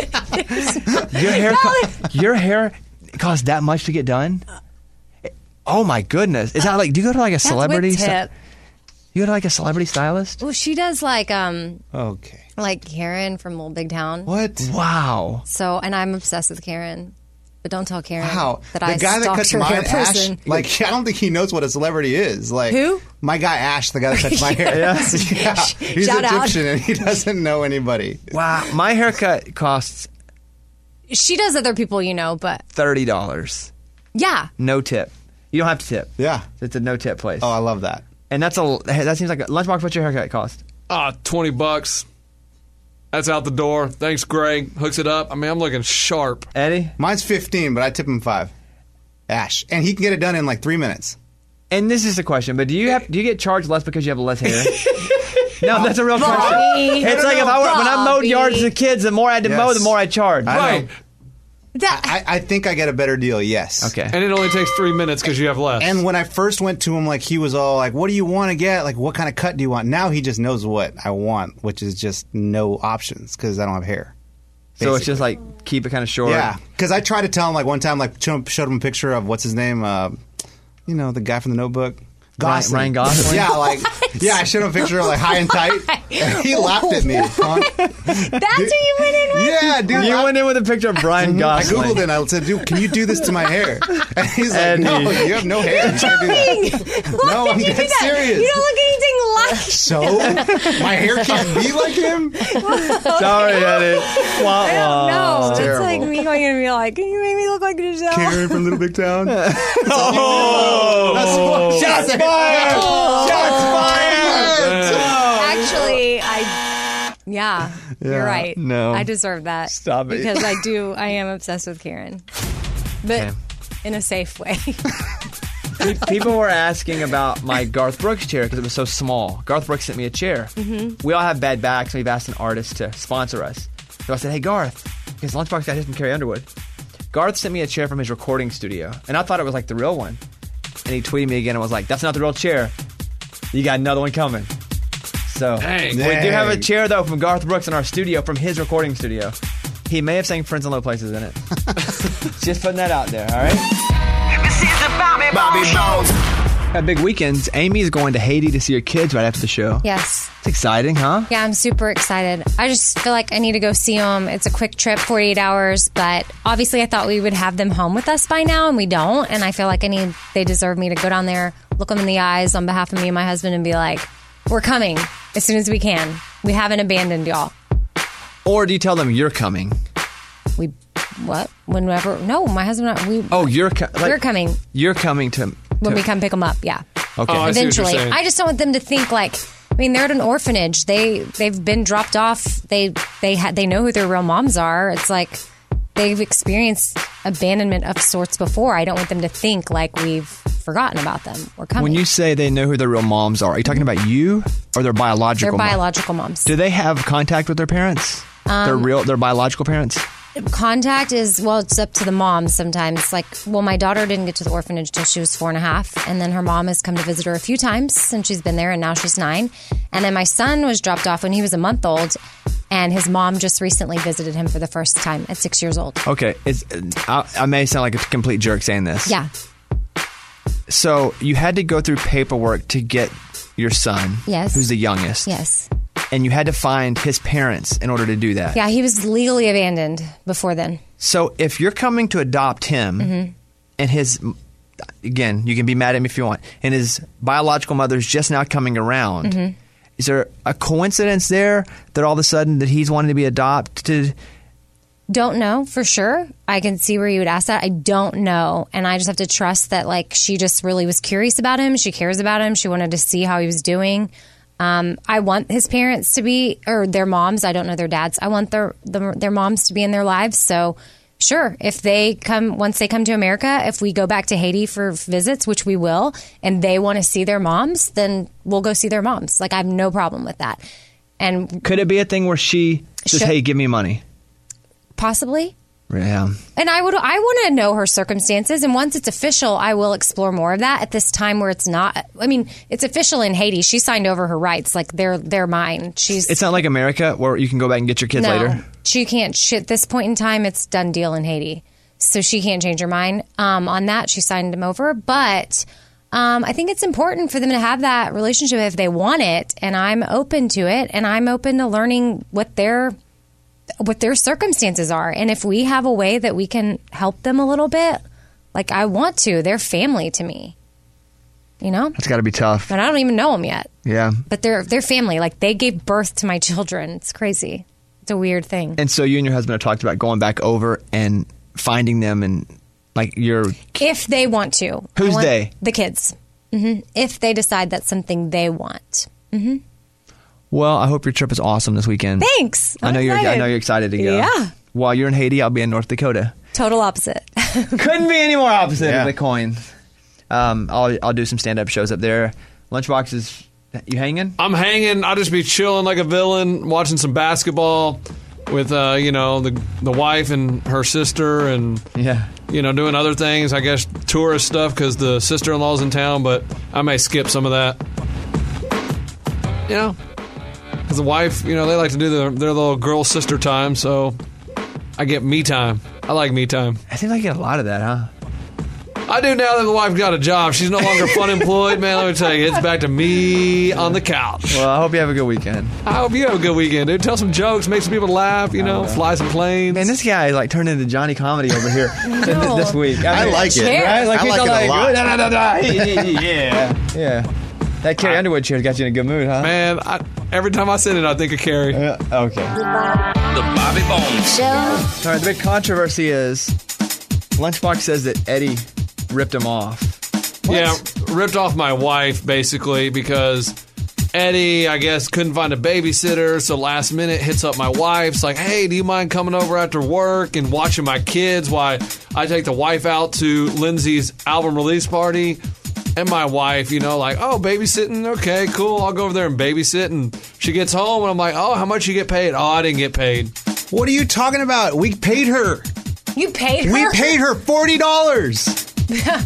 Your hair costs that much to get done? Oh my goodness. Is that like, do you go to like a That's celebrity? with tip. You go to like a celebrity stylist? Well, she does like Okay. like Karen from Little Big Town. What? Wow. So, and I'm obsessed with Karen. But don't tell Karen Wow. that The I guy that stalked cuts her mine, hair Ash, person. like, I don't think he knows what a celebrity is. Like, Who? My guy Ash, the guy that cuts my hair. Yeah. Yeah. He's Shout out. Egyptian and he doesn't know anybody. Wow. My haircut costs She does other people, you know, but $30. yeah. No tip. You don't have to tip. Yeah. It's a no tip place. Oh, I love that. And that seems like a Lunchbox. What's your haircut cost? $20. That's out the door. Thanks, Greg. Hooks it up. I mean, I'm looking sharp. Eddie? Mine's 15, but I tip him 5. Ash. And he can get it done in like 3 minutes. And this is a question, but do you get charged less because you have less hair? No, that's a real Bobby. question. It's like when I mowed yards as a kid, the more I had to mow, the more I charged. Right. I think I get a better deal, yes. Okay. And it only takes 3 minutes because you have less. And when I first went to him, like, he was all like, what do you want to get? Like, what kind of cut do you want? Now he just knows what I want, which is just no options because I don't have hair. So it's just like keep it kind of short. Yeah, because I tried to tell him, like, one time, like, showed him a picture of, what's his name? You know, the guy from The Notebook. Gosling. Ryan Gosling? Yeah, like, yeah, I showed him a picture of, like, High and Tight. And he laughed at me. Punk. That's who you went in with? Yeah, dude. You went in with a picture of Brian I Gosling. Googled it and I said, dude, can you do this to my hair? And he's like, Eddie. no, you have no hair. You can't do that. No, I'm dead serious. You don't look anything like So? My hair can't be like him? Sorry, Eddie. Wah, I wah. don't know. It's terrible. like me going in and be like, can you make me look like Giselle? Karen from Little Big Town? Oh. Shots fired! Shots fired! Actually, yeah, you're right. no. I deserve that. Stop it. Because I am obsessed with Karen. But Okay. in a safe way. People were asking about my Garth Brooks chair because it was so small. Garth Brooks sent me a chair. Mm-hmm. We all have bad backs, and we've asked an artist to sponsor us. So I said, hey, Garth, his Lunchbox got his from Carrie Underwood. Garth sent me a chair from his recording studio, and I thought it was like the real one. And he tweeted me again and was like, that's not the real chair. You got another one coming. So So Dang. we do have a chair though from Garth Brooks in our studio, from his recording studio. He may have sang Friends in Low Places in it. Just putting that out there, all right? This is the Bobby Bones. Got big weekends. Amy's going to Haiti to see her kids right after the show. Yes. It's exciting, huh? Yeah, I'm super excited. I just feel like I need to go see them. It's a quick trip, 48 hours, but obviously I thought we would have them home with us by now, and we don't. And I feel like they deserve me to go down there, look them in the eyes on behalf of me and my husband, and be like, we're coming as soon as we can. We haven't abandoned y'all. Or do you tell them you're coming? What? Whenever? No, my husband and I, we're coming. You're coming to When we come pick them up, yeah. Okay. Oh, I see what you're Eventually. saying. I just don't want them to think like, I mean, they're at an orphanage. They've been dropped off. They know who their real moms are. It's like they've experienced abandonment of sorts before. I don't want them to think like we've forgotten about them. We're coming. When you say they know who their real moms are you talking about you or their biological They're moms? biological moms. Do they have contact with their parents? Their biological parents? Contact is, well, it's up to the mom sometimes. Like, well, my daughter didn't get to the orphanage till she was 4.5. And then her mom has come to visit her a few times since she's been there, and now she's 9. And then my son was dropped off when he was a month old, and his mom just recently visited him for the first time at 6 years old. Okay. I may sound like a complete jerk saying this. Yeah. So you had to go through paperwork to get your son, Yes. who's the youngest. Yes. And you had to find his parents in order to do that. Yeah, he was legally abandoned before then. So if you're coming to adopt him and his, again, you can be mad at me if you want, and his biological mother's just now coming around, is there a coincidence there that all of a sudden that he's wanting to be adopted? Don't know for sure. I can see where you would ask that. I don't know. And I just have to trust that, like, she just really was curious about him. She cares about him. She wanted to see how he was doing. I want his parents to be, or their moms. I don't know their dads. I want their moms to be in their lives. So sure, if they come, once they come to America, if we go back to Haiti for visits, which we will, and they want to see their moms, then we'll go see their moms. Like, I have no problem with that. And Could it be a thing where she says, hey, give me money? possibly. Yeah. And I want to know her circumstances. And once it's official, I will explore more of that. At this time where it's not, I mean, it's official in Haiti. She signed over her rights. Like, they're mine. It's not like America where you can go back and get your kids later. She can't. At this point in time, it's done deal in Haiti. So she can't change her mind on that. She signed them over. But I think it's important for them to have that relationship if they want it. And I'm open to it. And I'm open to learning what their circumstances are. And if we have a way that we can help them a little bit, like, I want to. They're family to me. You know? That's got to be tough. But I don't even know them yet. Yeah. But they're family. Like, they gave birth to my children. It's crazy. It's a weird thing. And so you and your husband have talked about going back over and finding them and, like, if they want to. Who's they? The kids. If they decide that's something they want. Well, I hope your trip is awesome this weekend. Thanks. I know you're excited to go. Yeah. While you're in Haiti, I'll be in North Dakota. Total opposite. Couldn't be any more opposite of the coin. I'll do some stand-up shows up there. Lunchbox is you hanging? I'm hanging. I'll just be chilling like a villain, watching some basketball with the wife and her sister, and doing other things. I guess tourist stuff because the sister-in-law's in town, but I may skip some of that. Because the wife, they like to do their little girl sister time, so I get me time. I like me time. I think I get a lot of that, huh? I do now that the wife got a job. She's no longer fun employed, man. Let me tell you, it's back to me on the couch. Well, I hope you have a good weekend. I hope you have a good weekend, dude. Tell some jokes, make some people laugh, fly some planes. Man, this guy like turned into Johnny Comedy over here this week. I like it. Right? Like, I like it a lot. Yeah. That Carrie Underwood chair got you in a good mood, huh? Man, every time I sit in, I think of Carrie. Okay. The Bobby Bones Show. All right, the big controversy is Lunchbox says that Eddie ripped him off. What? Yeah, ripped off my wife, basically, because Eddie, I guess, couldn't find a babysitter, so last minute hits up my wife. It's like, hey, do you mind coming over after work and watching my kids while I take the wife out to Lindsay's album release party? And my wife, oh, babysitting? Okay, cool. I'll go over there and babysit. And she gets home, and I'm like, oh, how much you get paid? Oh, I didn't get paid. What are you talking about? We paid her. You paid her? We paid her $40.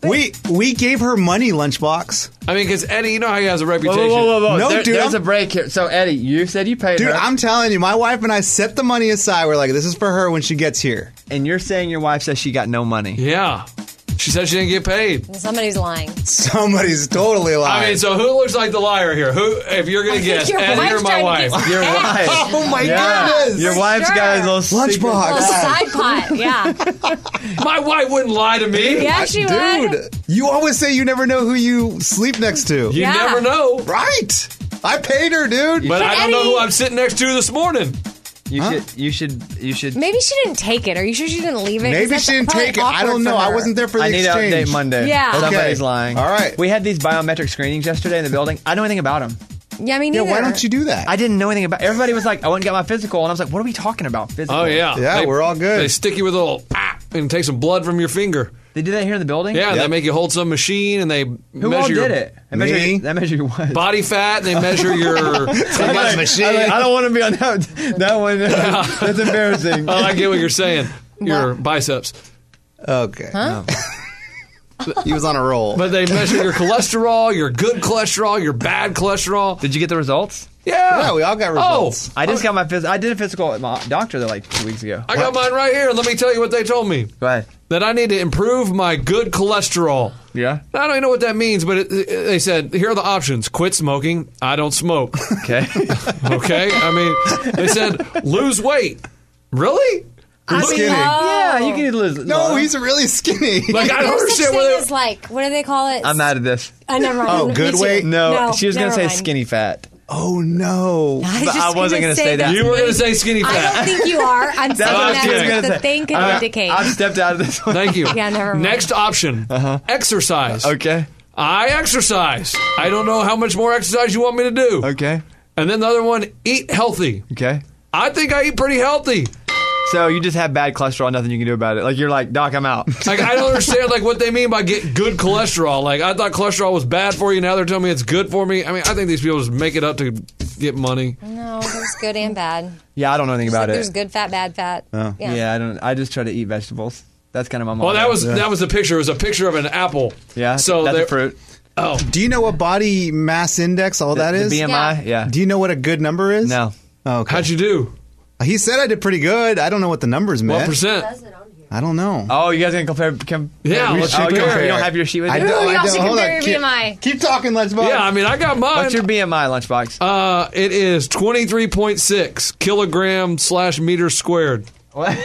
We gave her money, Lunchbox. I mean, because Eddie, you know how he has a reputation. Whoa. No, dude, there's a break here. So, Eddie, you said you paid Dude, her. I'm telling you, my wife and I set the money aside. We're like, this is for her when she gets here. And you're saying your wife says she got no money. Yeah. She said she didn't get paid. Somebody's lying. Somebody's totally lying. I mean, so who looks like the liar here? Who, if you're going to guess, your Eddie or wife's my trying to wife? get some Your wife. Oh my goodness! Your wife's got a little Lunchbox. Side pot, yeah. My wife wouldn't lie to me. Yeah, she would. Dude, you always say you never know who you sleep next to. You Yeah. never know. Right. I paid her, dude. But I don't know Eddie- who I'm sitting next to this morning. You should. Maybe she didn't take it. Are you sure she didn't leave it? 'Cause Maybe that's she didn't probably take it. I awkward don't know. for I her. wasn't there for the I need to exchange. update Monday. Yeah. Okay. Somebody's lying. All right. We had these biometric screenings yesterday in the building. I don't know anything about them. Yeah, me Yeah, neither. why don't you do that? I didn't know anything about. Everybody was like, "I went and got my physical," and I was like, "What are we talking about? Physical?" Oh, yeah. Yeah, we're all good. They stick you with a little and take some blood from your finger. They do that here in the building. Yeah, Yep. they make you hold some machine and they Who measure all your did it? They measure Me. They measure your what? body fat and they measure your. Somebody's machine. I don't want to be on that one. That's embarrassing. Oh, I get what you're saying. Your biceps. Okay. Huh? He was on a roll. But they measure your cholesterol, your good cholesterol, your bad cholesterol. Did you get the results? Yeah. Yeah, we all got results. Oh, I just got my I did a physical at my doctor there like 2 weeks ago. I got mine right here. Let me tell you what they told me. Go ahead. That I need to improve my good cholesterol. Yeah. I don't even know what that means, but they said, here are the options. Quit smoking. I don't smoke. Okay. Okay? I mean, they said, lose weight. Really? Skinny. Yeah, you can lose. No, he's really skinny. Like, I don't There's such understand thing what as like, what do they call it? I'm out of this. Never mind. Oh, Me good too. weight? No, she was gonna never say mind. skinny fat. Oh no. I, But just I wasn't gonna say that. you were going to say skinny I fat. don't think you are. I'm saying what I was that gonna the say. thing could indicate. I've stepped out of this one. Thank you. Yeah, never mind. Next option. Exercise. Okay. I exercise. I don't know how much more exercise you want me to do. Okay. And then the other one, eat healthy. Okay. I think I eat pretty healthy. So you just have bad cholesterol, nothing you can do about it. Like you're like, Doc, I'm out. Like, I don't understand like what they mean by get good cholesterol. Like, I thought cholesterol was bad for you. Now they're telling me it's good for me. I mean, I think these people just make it up to get money. No, there's good and bad. Yeah, I don't know anything Just about like it. There's good fat, bad fat. Oh. Yeah, I don't. I just try to eat vegetables. That's kind of my mom. Well, that was the picture. It was a picture of an apple. Yeah. So that's there- a fruit. Oh, Do you know what body mass index all that is? The BMI. Yeah. Do you know what a good number is? No. Oh, okay. how'd you do? He said I did pretty good. I don't know what the numbers meant. What percent? I don't know. Oh, you guys gonna compare? Yeah, let's you compare. don't have your sheet with you? I don't. y'all should Hold compare on. your BMI. Keep talking, Lunchbox. Yeah, I mean, I got mine. What's your BMI, Lunchbox? It is 23.6 kilogram / meters squared. What?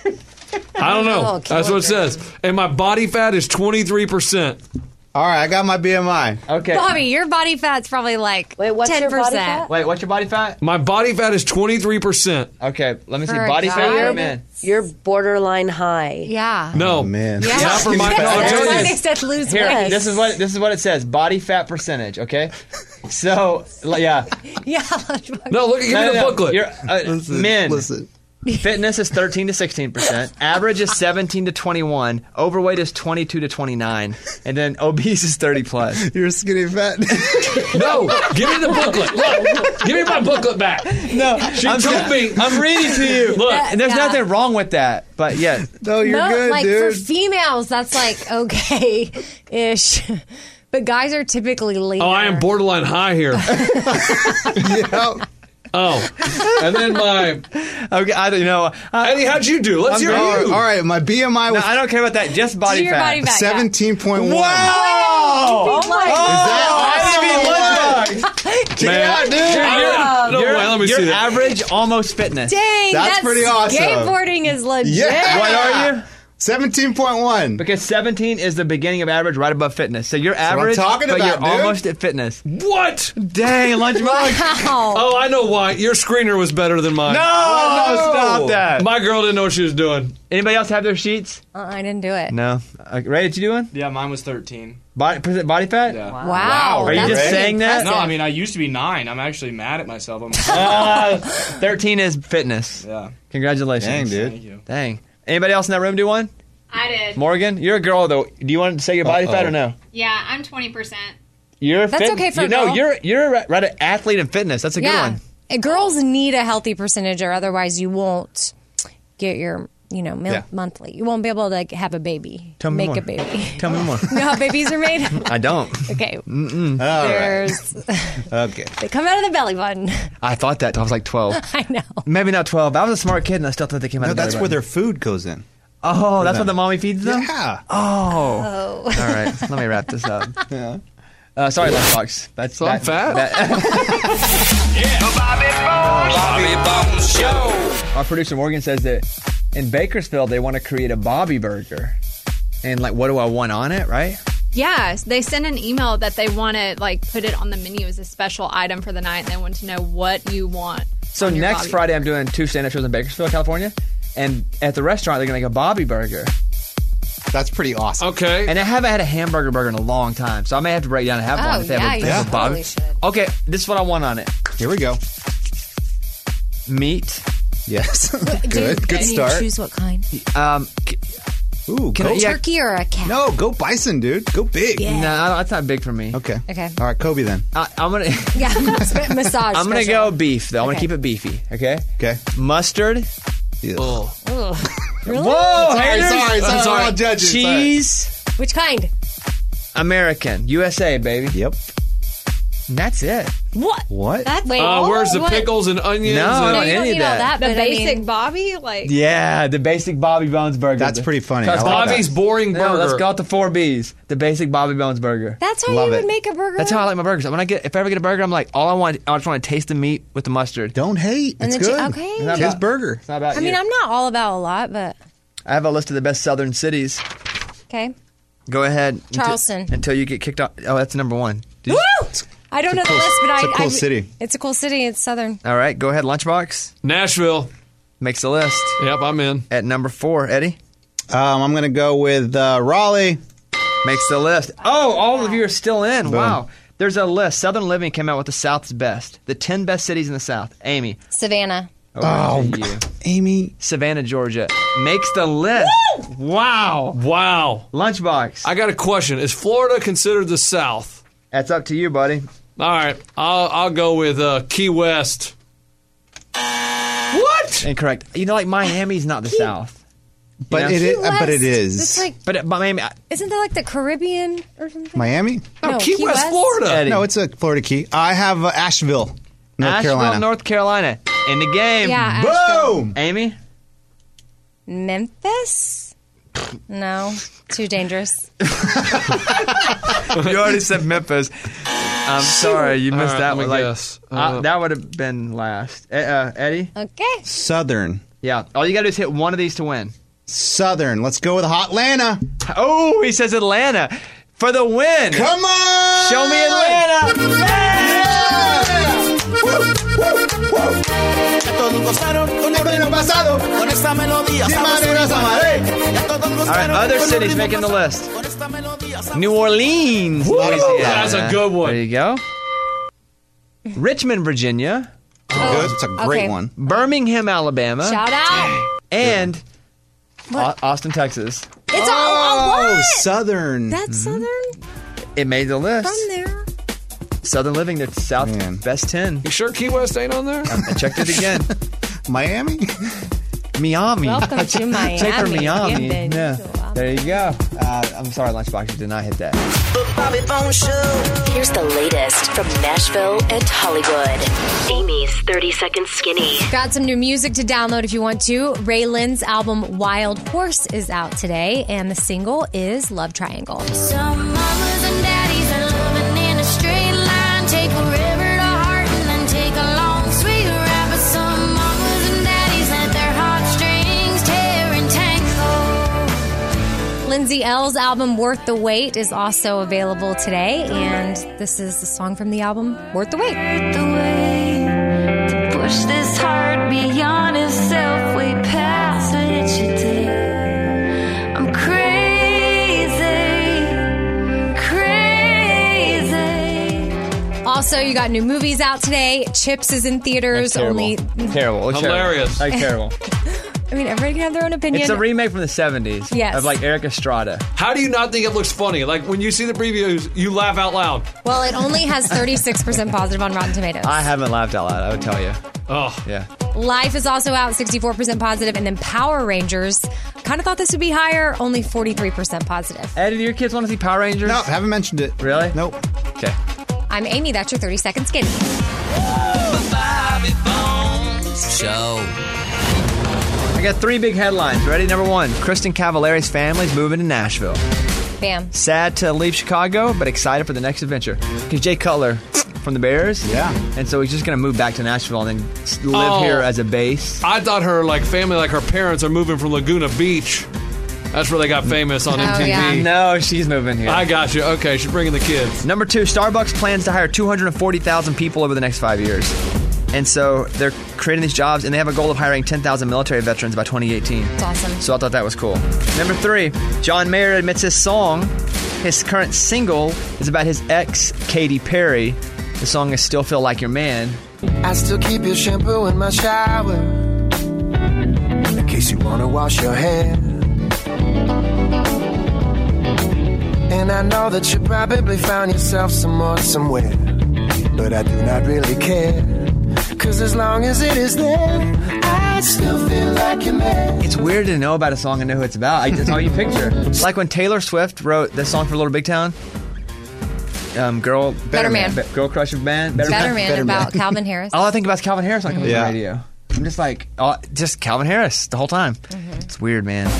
I don't know. Oh, That's what it says. And my body fat is 23%. All right, I got my BMI. Okay. Bobby, your body fat's probably like Wait, what's 10%. your body fat? Wait, what's your body fat? My body fat is 23%. Okay, let me see. For a Body fat guy? or man? You're borderline high. Yeah. No. Oh, man. Yeah. Not for my. That's No, I'm why telling they you. said lose Here, weight. this is what it says. Body fat percentage. Okay. So yeah. Yeah. No, look, give me the booklet. You're, men. Listen. Fitness is 13 to 16%. Average is 17 to 21. Overweight is 22 to 29. And then obese is 30 plus. You're skinny fat. No, give me the booklet. Look, give me my booklet back. No, She told me. I'm reading to you. Look, And there's Yeah. nothing wrong with that. But yeah. No, you're No, good, like dude. for females, that's like okay-ish. But guys are typically leaner. Oh, I am borderline high here. Yeah. Oh, and then my Okay, I don't know. Eddie, how'd you do? Let's hear All right, you. all right, my BMI No, was I don't care about that. Just body Do your fat. body fat. 17.1. Wow! Oh my I didn't mean lunchbox. Man, Yeah, dude. No, wait, let me You're see that. average, almost fitness. Dang, That's pretty awesome. Skateboarding is legit. Yeah. What are you? 17.1. Because 17 is the beginning of average, right above fitness. So you're what I'm average, talking but about, you're dude. almost at fitness. What? Dang, lunchbox. Wow. Oh, I know why. Your screener was better than mine. No, stop that. My girl didn't know what she was doing. Anybody else have their sheets? I didn't do it. No. Ray, did you do one? Yeah, mine was 13. Body fat? Yeah. Wow. Are you that's just pretty saying that? impressive. No, I mean, I used to be 9. I'm actually mad at myself. I'm 13 is fitness. yeah. Congratulations. Dang, dude. Thank you. Dang. Anybody else in that room do one? I did. Morgan, you're a girl though. Do you want to say your body fat or no? Yeah, I'm 20%. You're That's fit- okay for you a know, girl. you're right at athlete and fitness. That's a good Yeah. one. Girls need a healthy percentage, or otherwise you won't get your monthly. You won't be able to have a baby. Tell me Make more. a baby. Tell me more. You know how babies are made? I don't. Okay. Mm-mm. There's Okay. they come out of the belly button. I thought that. I was like 12. I know. Maybe not 12. I was a smart kid and I still thought they came out No, of the that's belly where button. their food goes in. Oh, that's them. what the mommy feeds them? Yeah. Oh. All right. Let me wrap this up. Yeah. Sorry, Lunchbox. That's So I'm fat? Bobby Bones Show. Our producer Morgan says that in Bakersfield they want to create a Bobby Burger. And like, what do I want on it, right? Yeah, they sent an email that they want to put it on the menu as a special item for the night, and they want to know what you want. So on your next Bobby Friday I'm doing 2 stand-up shows in Bakersfield, California. And at the restaurant they're going to make a Bobby Burger. That's pretty awesome. Okay. And I haven't had a hamburger burger in a long time. So I may have to break down and have one if they have a you Bobby. totally should. Okay, this is what I want on it. Here we go. Meat. Yes. Dude, Good can start. you choose what kind? Ooh, Can go I- yeah. Turkey or a cat? No, go bison, dude. Go big. Yeah. No, that's not big for me. Okay. Okay. All right, Kobe then. I'm gonna Yeah, massage. I'm gonna special. go beef though. I'm gonna Okay. keep it beefy. Okay. Okay. Mustard. Oh. Ugh. Really? Whoa! haters. sorry. I'm sorry. All judges. Cheese. Which kind? American. USA, baby. Yep. And that's it. What? What? Wait. Where's the you want- pickles and onions? No, and- No, you any don't of need all that. that. The But I basic mean, Bobby, Yeah, the basic Bobby Bones burger. That's pretty funny. Cause I like Bobby's that. boring burger. No, let's go out the 4 B's. The basic Bobby Bones burger. that's how Love you it. would make a burger. That's how I like my burgers. When if I ever get a burger, I'm like, I just want to taste the meat with the mustard. Don't hate. And It's the good. okay. It's not His about- burger. It's not about I mean, you. I'm not all about a lot, but I have a list of the best southern cities. okay. Go ahead. Charleston. Until you get kicked off. Oh, that's number 1. Did Woo! you- I don't know the cool- list, but it's a cool city. It's a cool city. It's southern. All right, go ahead. Lunchbox Nashville. makes the list. Yep, I'm in. At number 4, Eddie I'm going to go with Raleigh. makes the list. Oh, all of you are still in. Wow. There's a list. Southern Living came out with the South's best. The 10 best cities in the South. Amy. Savannah. Oh, you. Amy. Savannah, Georgia makes the list. Wow. Wow. Lunchbox. I got a question. Is Florida considered the South? That's up to you, buddy. All right. I'll go with Key West. What? Incorrect. You know, like Miami's not the South. But You know? it is. Key But it West. is. It's like, But Miami. isn't that like the Caribbean or something? Miami? No, No, Key Key West, West? Florida. Eddie. No, it's a Florida key. I have Asheville, North Asheville, Carolina. North Carolina. In the game. Yeah. Asheville. Boom! Amy? Memphis? No, too dangerous. You already said Memphis. I'm sorry, you missed All right, that let one. me Like, guess. that would have been last. Eddie? Okay. Southern. Yeah. All you got to do is hit one of these to win. Southern. Let's go with Hotlanta. Oh, he says Atlanta for the win. Come on! Show me Atlanta. All right, other cities making the list. New Orleans, Louisiana. That's a good one. There you go. Richmond, Virginia. Good. It's a great Okay. one. Birmingham, Alabama. Shout out. And Austin, Texas. It's all what? Southern. That's southern It made the list. from there. Southern Living, the South Man. best 10. You sure Key West ain't on there? I checked it again. Miami? Miami. Welcome to Miami. Check for Miami. Bienvenido. Yeah. There you go. I'm sorry, Lunchbox, you did not hit that. Bobby Bones Show. Here's the latest from Nashville and Hollywood. Amy's 30-Second Skinny. Got some new music to download if you want to. Ray Lynn's album Wild Horse is out today, and the single is Love Triangle. Some mamas and daddies are living in a straight line. Take a river to heart and then take a long sweet ride. But some mamas and daddies let their heartstrings tear and tangle. Lindsay L's album Worth the Wait is also available today, and this is the song from the album Worth the Wait. The way to push this heart beyond itself, way past what you did. I'm crazy. Also, you got new movies out today. Chips is in theaters. Terrible. Terrible. Looks Hilarious. Terrible. Like terrible. I mean, everybody can have their own opinion. It's a remake from the 70s. Yes. Of like Eric Estrada. How do you not think it looks funny? Like when you see the previews, you laugh out loud. Well, it only has 36% positive on Rotten Tomatoes. I haven't laughed out loud, I would tell you. Oh. Yeah. Life is also out, 64% positive. And then Power Rangers, kind of thought this would be higher, only 43% positive. Eddie, do your kids want to see Power Rangers? No, haven't mentioned it. Really? Nope. Okay. I'm Amy. That's your 30-second skinny. Bobby Bones Show. I got 3 big headlines. Ready? Number 1, Kristen Cavallari's family's moving to Nashville. Bam. Sad to leave Chicago, but excited for the next adventure. Because Jay Cutler from the Bears. Yeah. And so he's just going to move back to Nashville and then live here as a base. I thought her family, like her parents, are moving from Laguna Beach. That's where they got famous on MTV. yeah. No, she's moving here. I got you. Okay, she's bringing the kids. Number 2, Starbucks plans to hire 240,000 people over the next 5 years. And so they're creating these jobs, and they have a goal of hiring 10,000 military veterans by 2018. That's awesome. So I thought that was cool. Number 3, John Mayer admits his current single, is about his ex, Katy Perry. The song is Still Feel Like Your Man. I still keep your shampoo in my shower in case you want to wash your hair. And I know that you probably found yourself some more somewhere, but I do not really care, 'cause as long as it is there, I still feel like your man. It's weird to know about a song and know who it's about. That's all you picture. Like when Taylor Swift wrote the song for Little Big Town. Better Man. Girl Crush of Band. Better Man about Calvin Harris. All I think about is Calvin Harris on the Yeah. radio. I'm just like, just Calvin Harris the whole time. It's weird, man.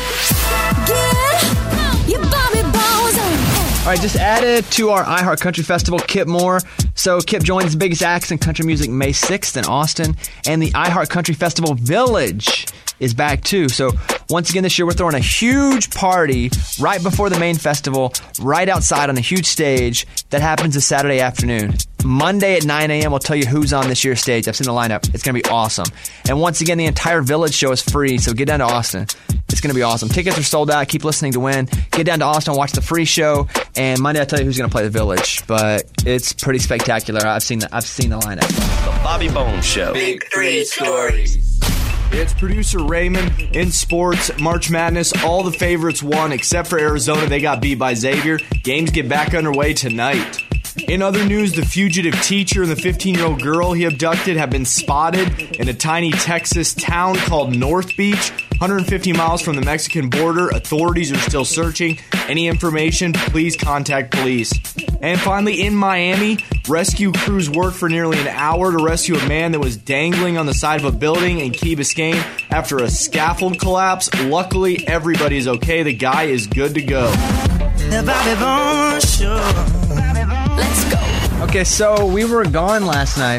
All right, just added to our iHeart Country Festival, Kip Moore. So Kip joins the biggest acts in country music May 6th in Austin. And the iHeart Country Festival Village is back too. So once again this year, we're throwing a huge party right before the main festival, right outside on a huge stage that happens this Saturday afternoon. Monday at 9 a.m. we'll tell you who's on this year's stage. I've seen the lineup. It's going to be awesome. And once again, the entire Village show is free, so get down to Austin. It's going to be awesome. Tickets are sold out. Keep listening to win. Get down to Austin, watch the free show, and Monday I'll tell you who's going to play the Village. But it's pretty spectacular. I've seen the lineup. The Bobby Bones Show. Big 3 stories. It's producer Raymond. In sports, March Madness, all the favorites won except for Arizona. They got beat by Xavier. Games get back underway tonight. In other news, the fugitive teacher and the 15-year-old girl he abducted have been spotted in a tiny Texas town called North Beach, 150 miles from the Mexican border. Authorities are still searching. Any information, please contact police. And finally, in Miami, rescue crews worked for nearly an hour to rescue a man that was dangling on the side of a building in Key Biscayne after a scaffold collapse. Luckily, everybody's okay. The guy is good to go. The Bobby Bones Show. Let's go. Okay, so we were gone last night,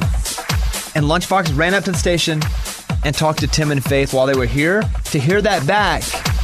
and Lunchbox ran up to the station and talked to Tim and Faith while they were here. To hear that back,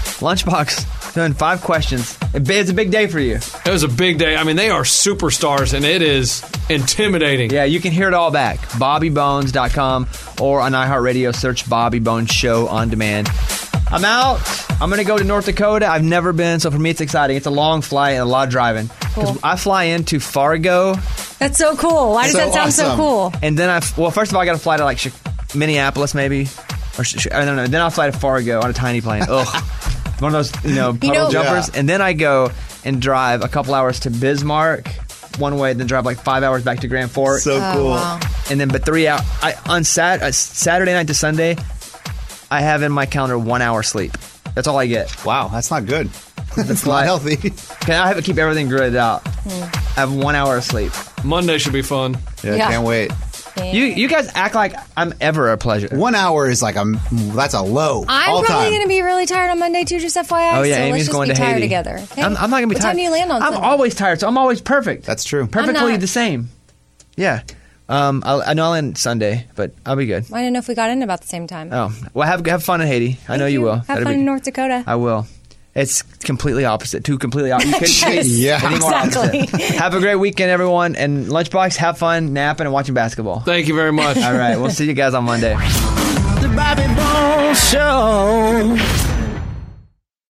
Lunchbox doing 5 questions. It's a big day for you. It was a big day. I mean, they are superstars, and it is intimidating. Yeah, you can hear it all back. BobbyBones.com or on iHeartRadio, search Bobby Bones Show on demand. I'm out. I'm going to go to North Dakota. I've never been, so for me it's exciting. It's a long flight and a lot of driving. Cool. I fly into Fargo. That's so cool. Why does that sound so cool? And then first of all, I got to fly to like Minneapolis maybe. I don't know. Then I'll fly to Fargo on a tiny plane. Ugh. One of those, puddle jumpers. Yeah. And then I go and drive a couple hours to Bismarck one way, then drive like 5 hours back to Grand Forks. So cool. Wow. And then, but 3 hours. On Saturday night to Sunday, I have in my calendar 1 hour sleep. That's all I get. Wow, that's not good. That's not healthy. I have to keep everything gridded out. I have 1 hour of sleep. Monday should be fun. Yeah, can't wait. You guys act like I'm ever a pleasure. 1 hour is like that's a low. I'm probably going to be really tired on Monday too, just FYI. Oh yeah, so Amy's let's just going be to tired Haiti together. Okay? I'm not going to be what tired. What time do you land on I'm Sunday? always tired, so I'm always perfect. That's true. Perfectly the same. Yeah. I know I'll end Sunday, but I'll be good. I didn't know if we got in about the same time. Oh, well, have fun in Haiti. I know you will. Have fun in North Dakota. I will. It's completely opposite. Two completely opposite. You couldn't Yes, any more exactly. opposite. Have a great weekend, everyone. And Lunchbox, have fun napping and watching basketball. Thank you very much. All right. We'll see you guys on Monday. The Bobby Bones Show.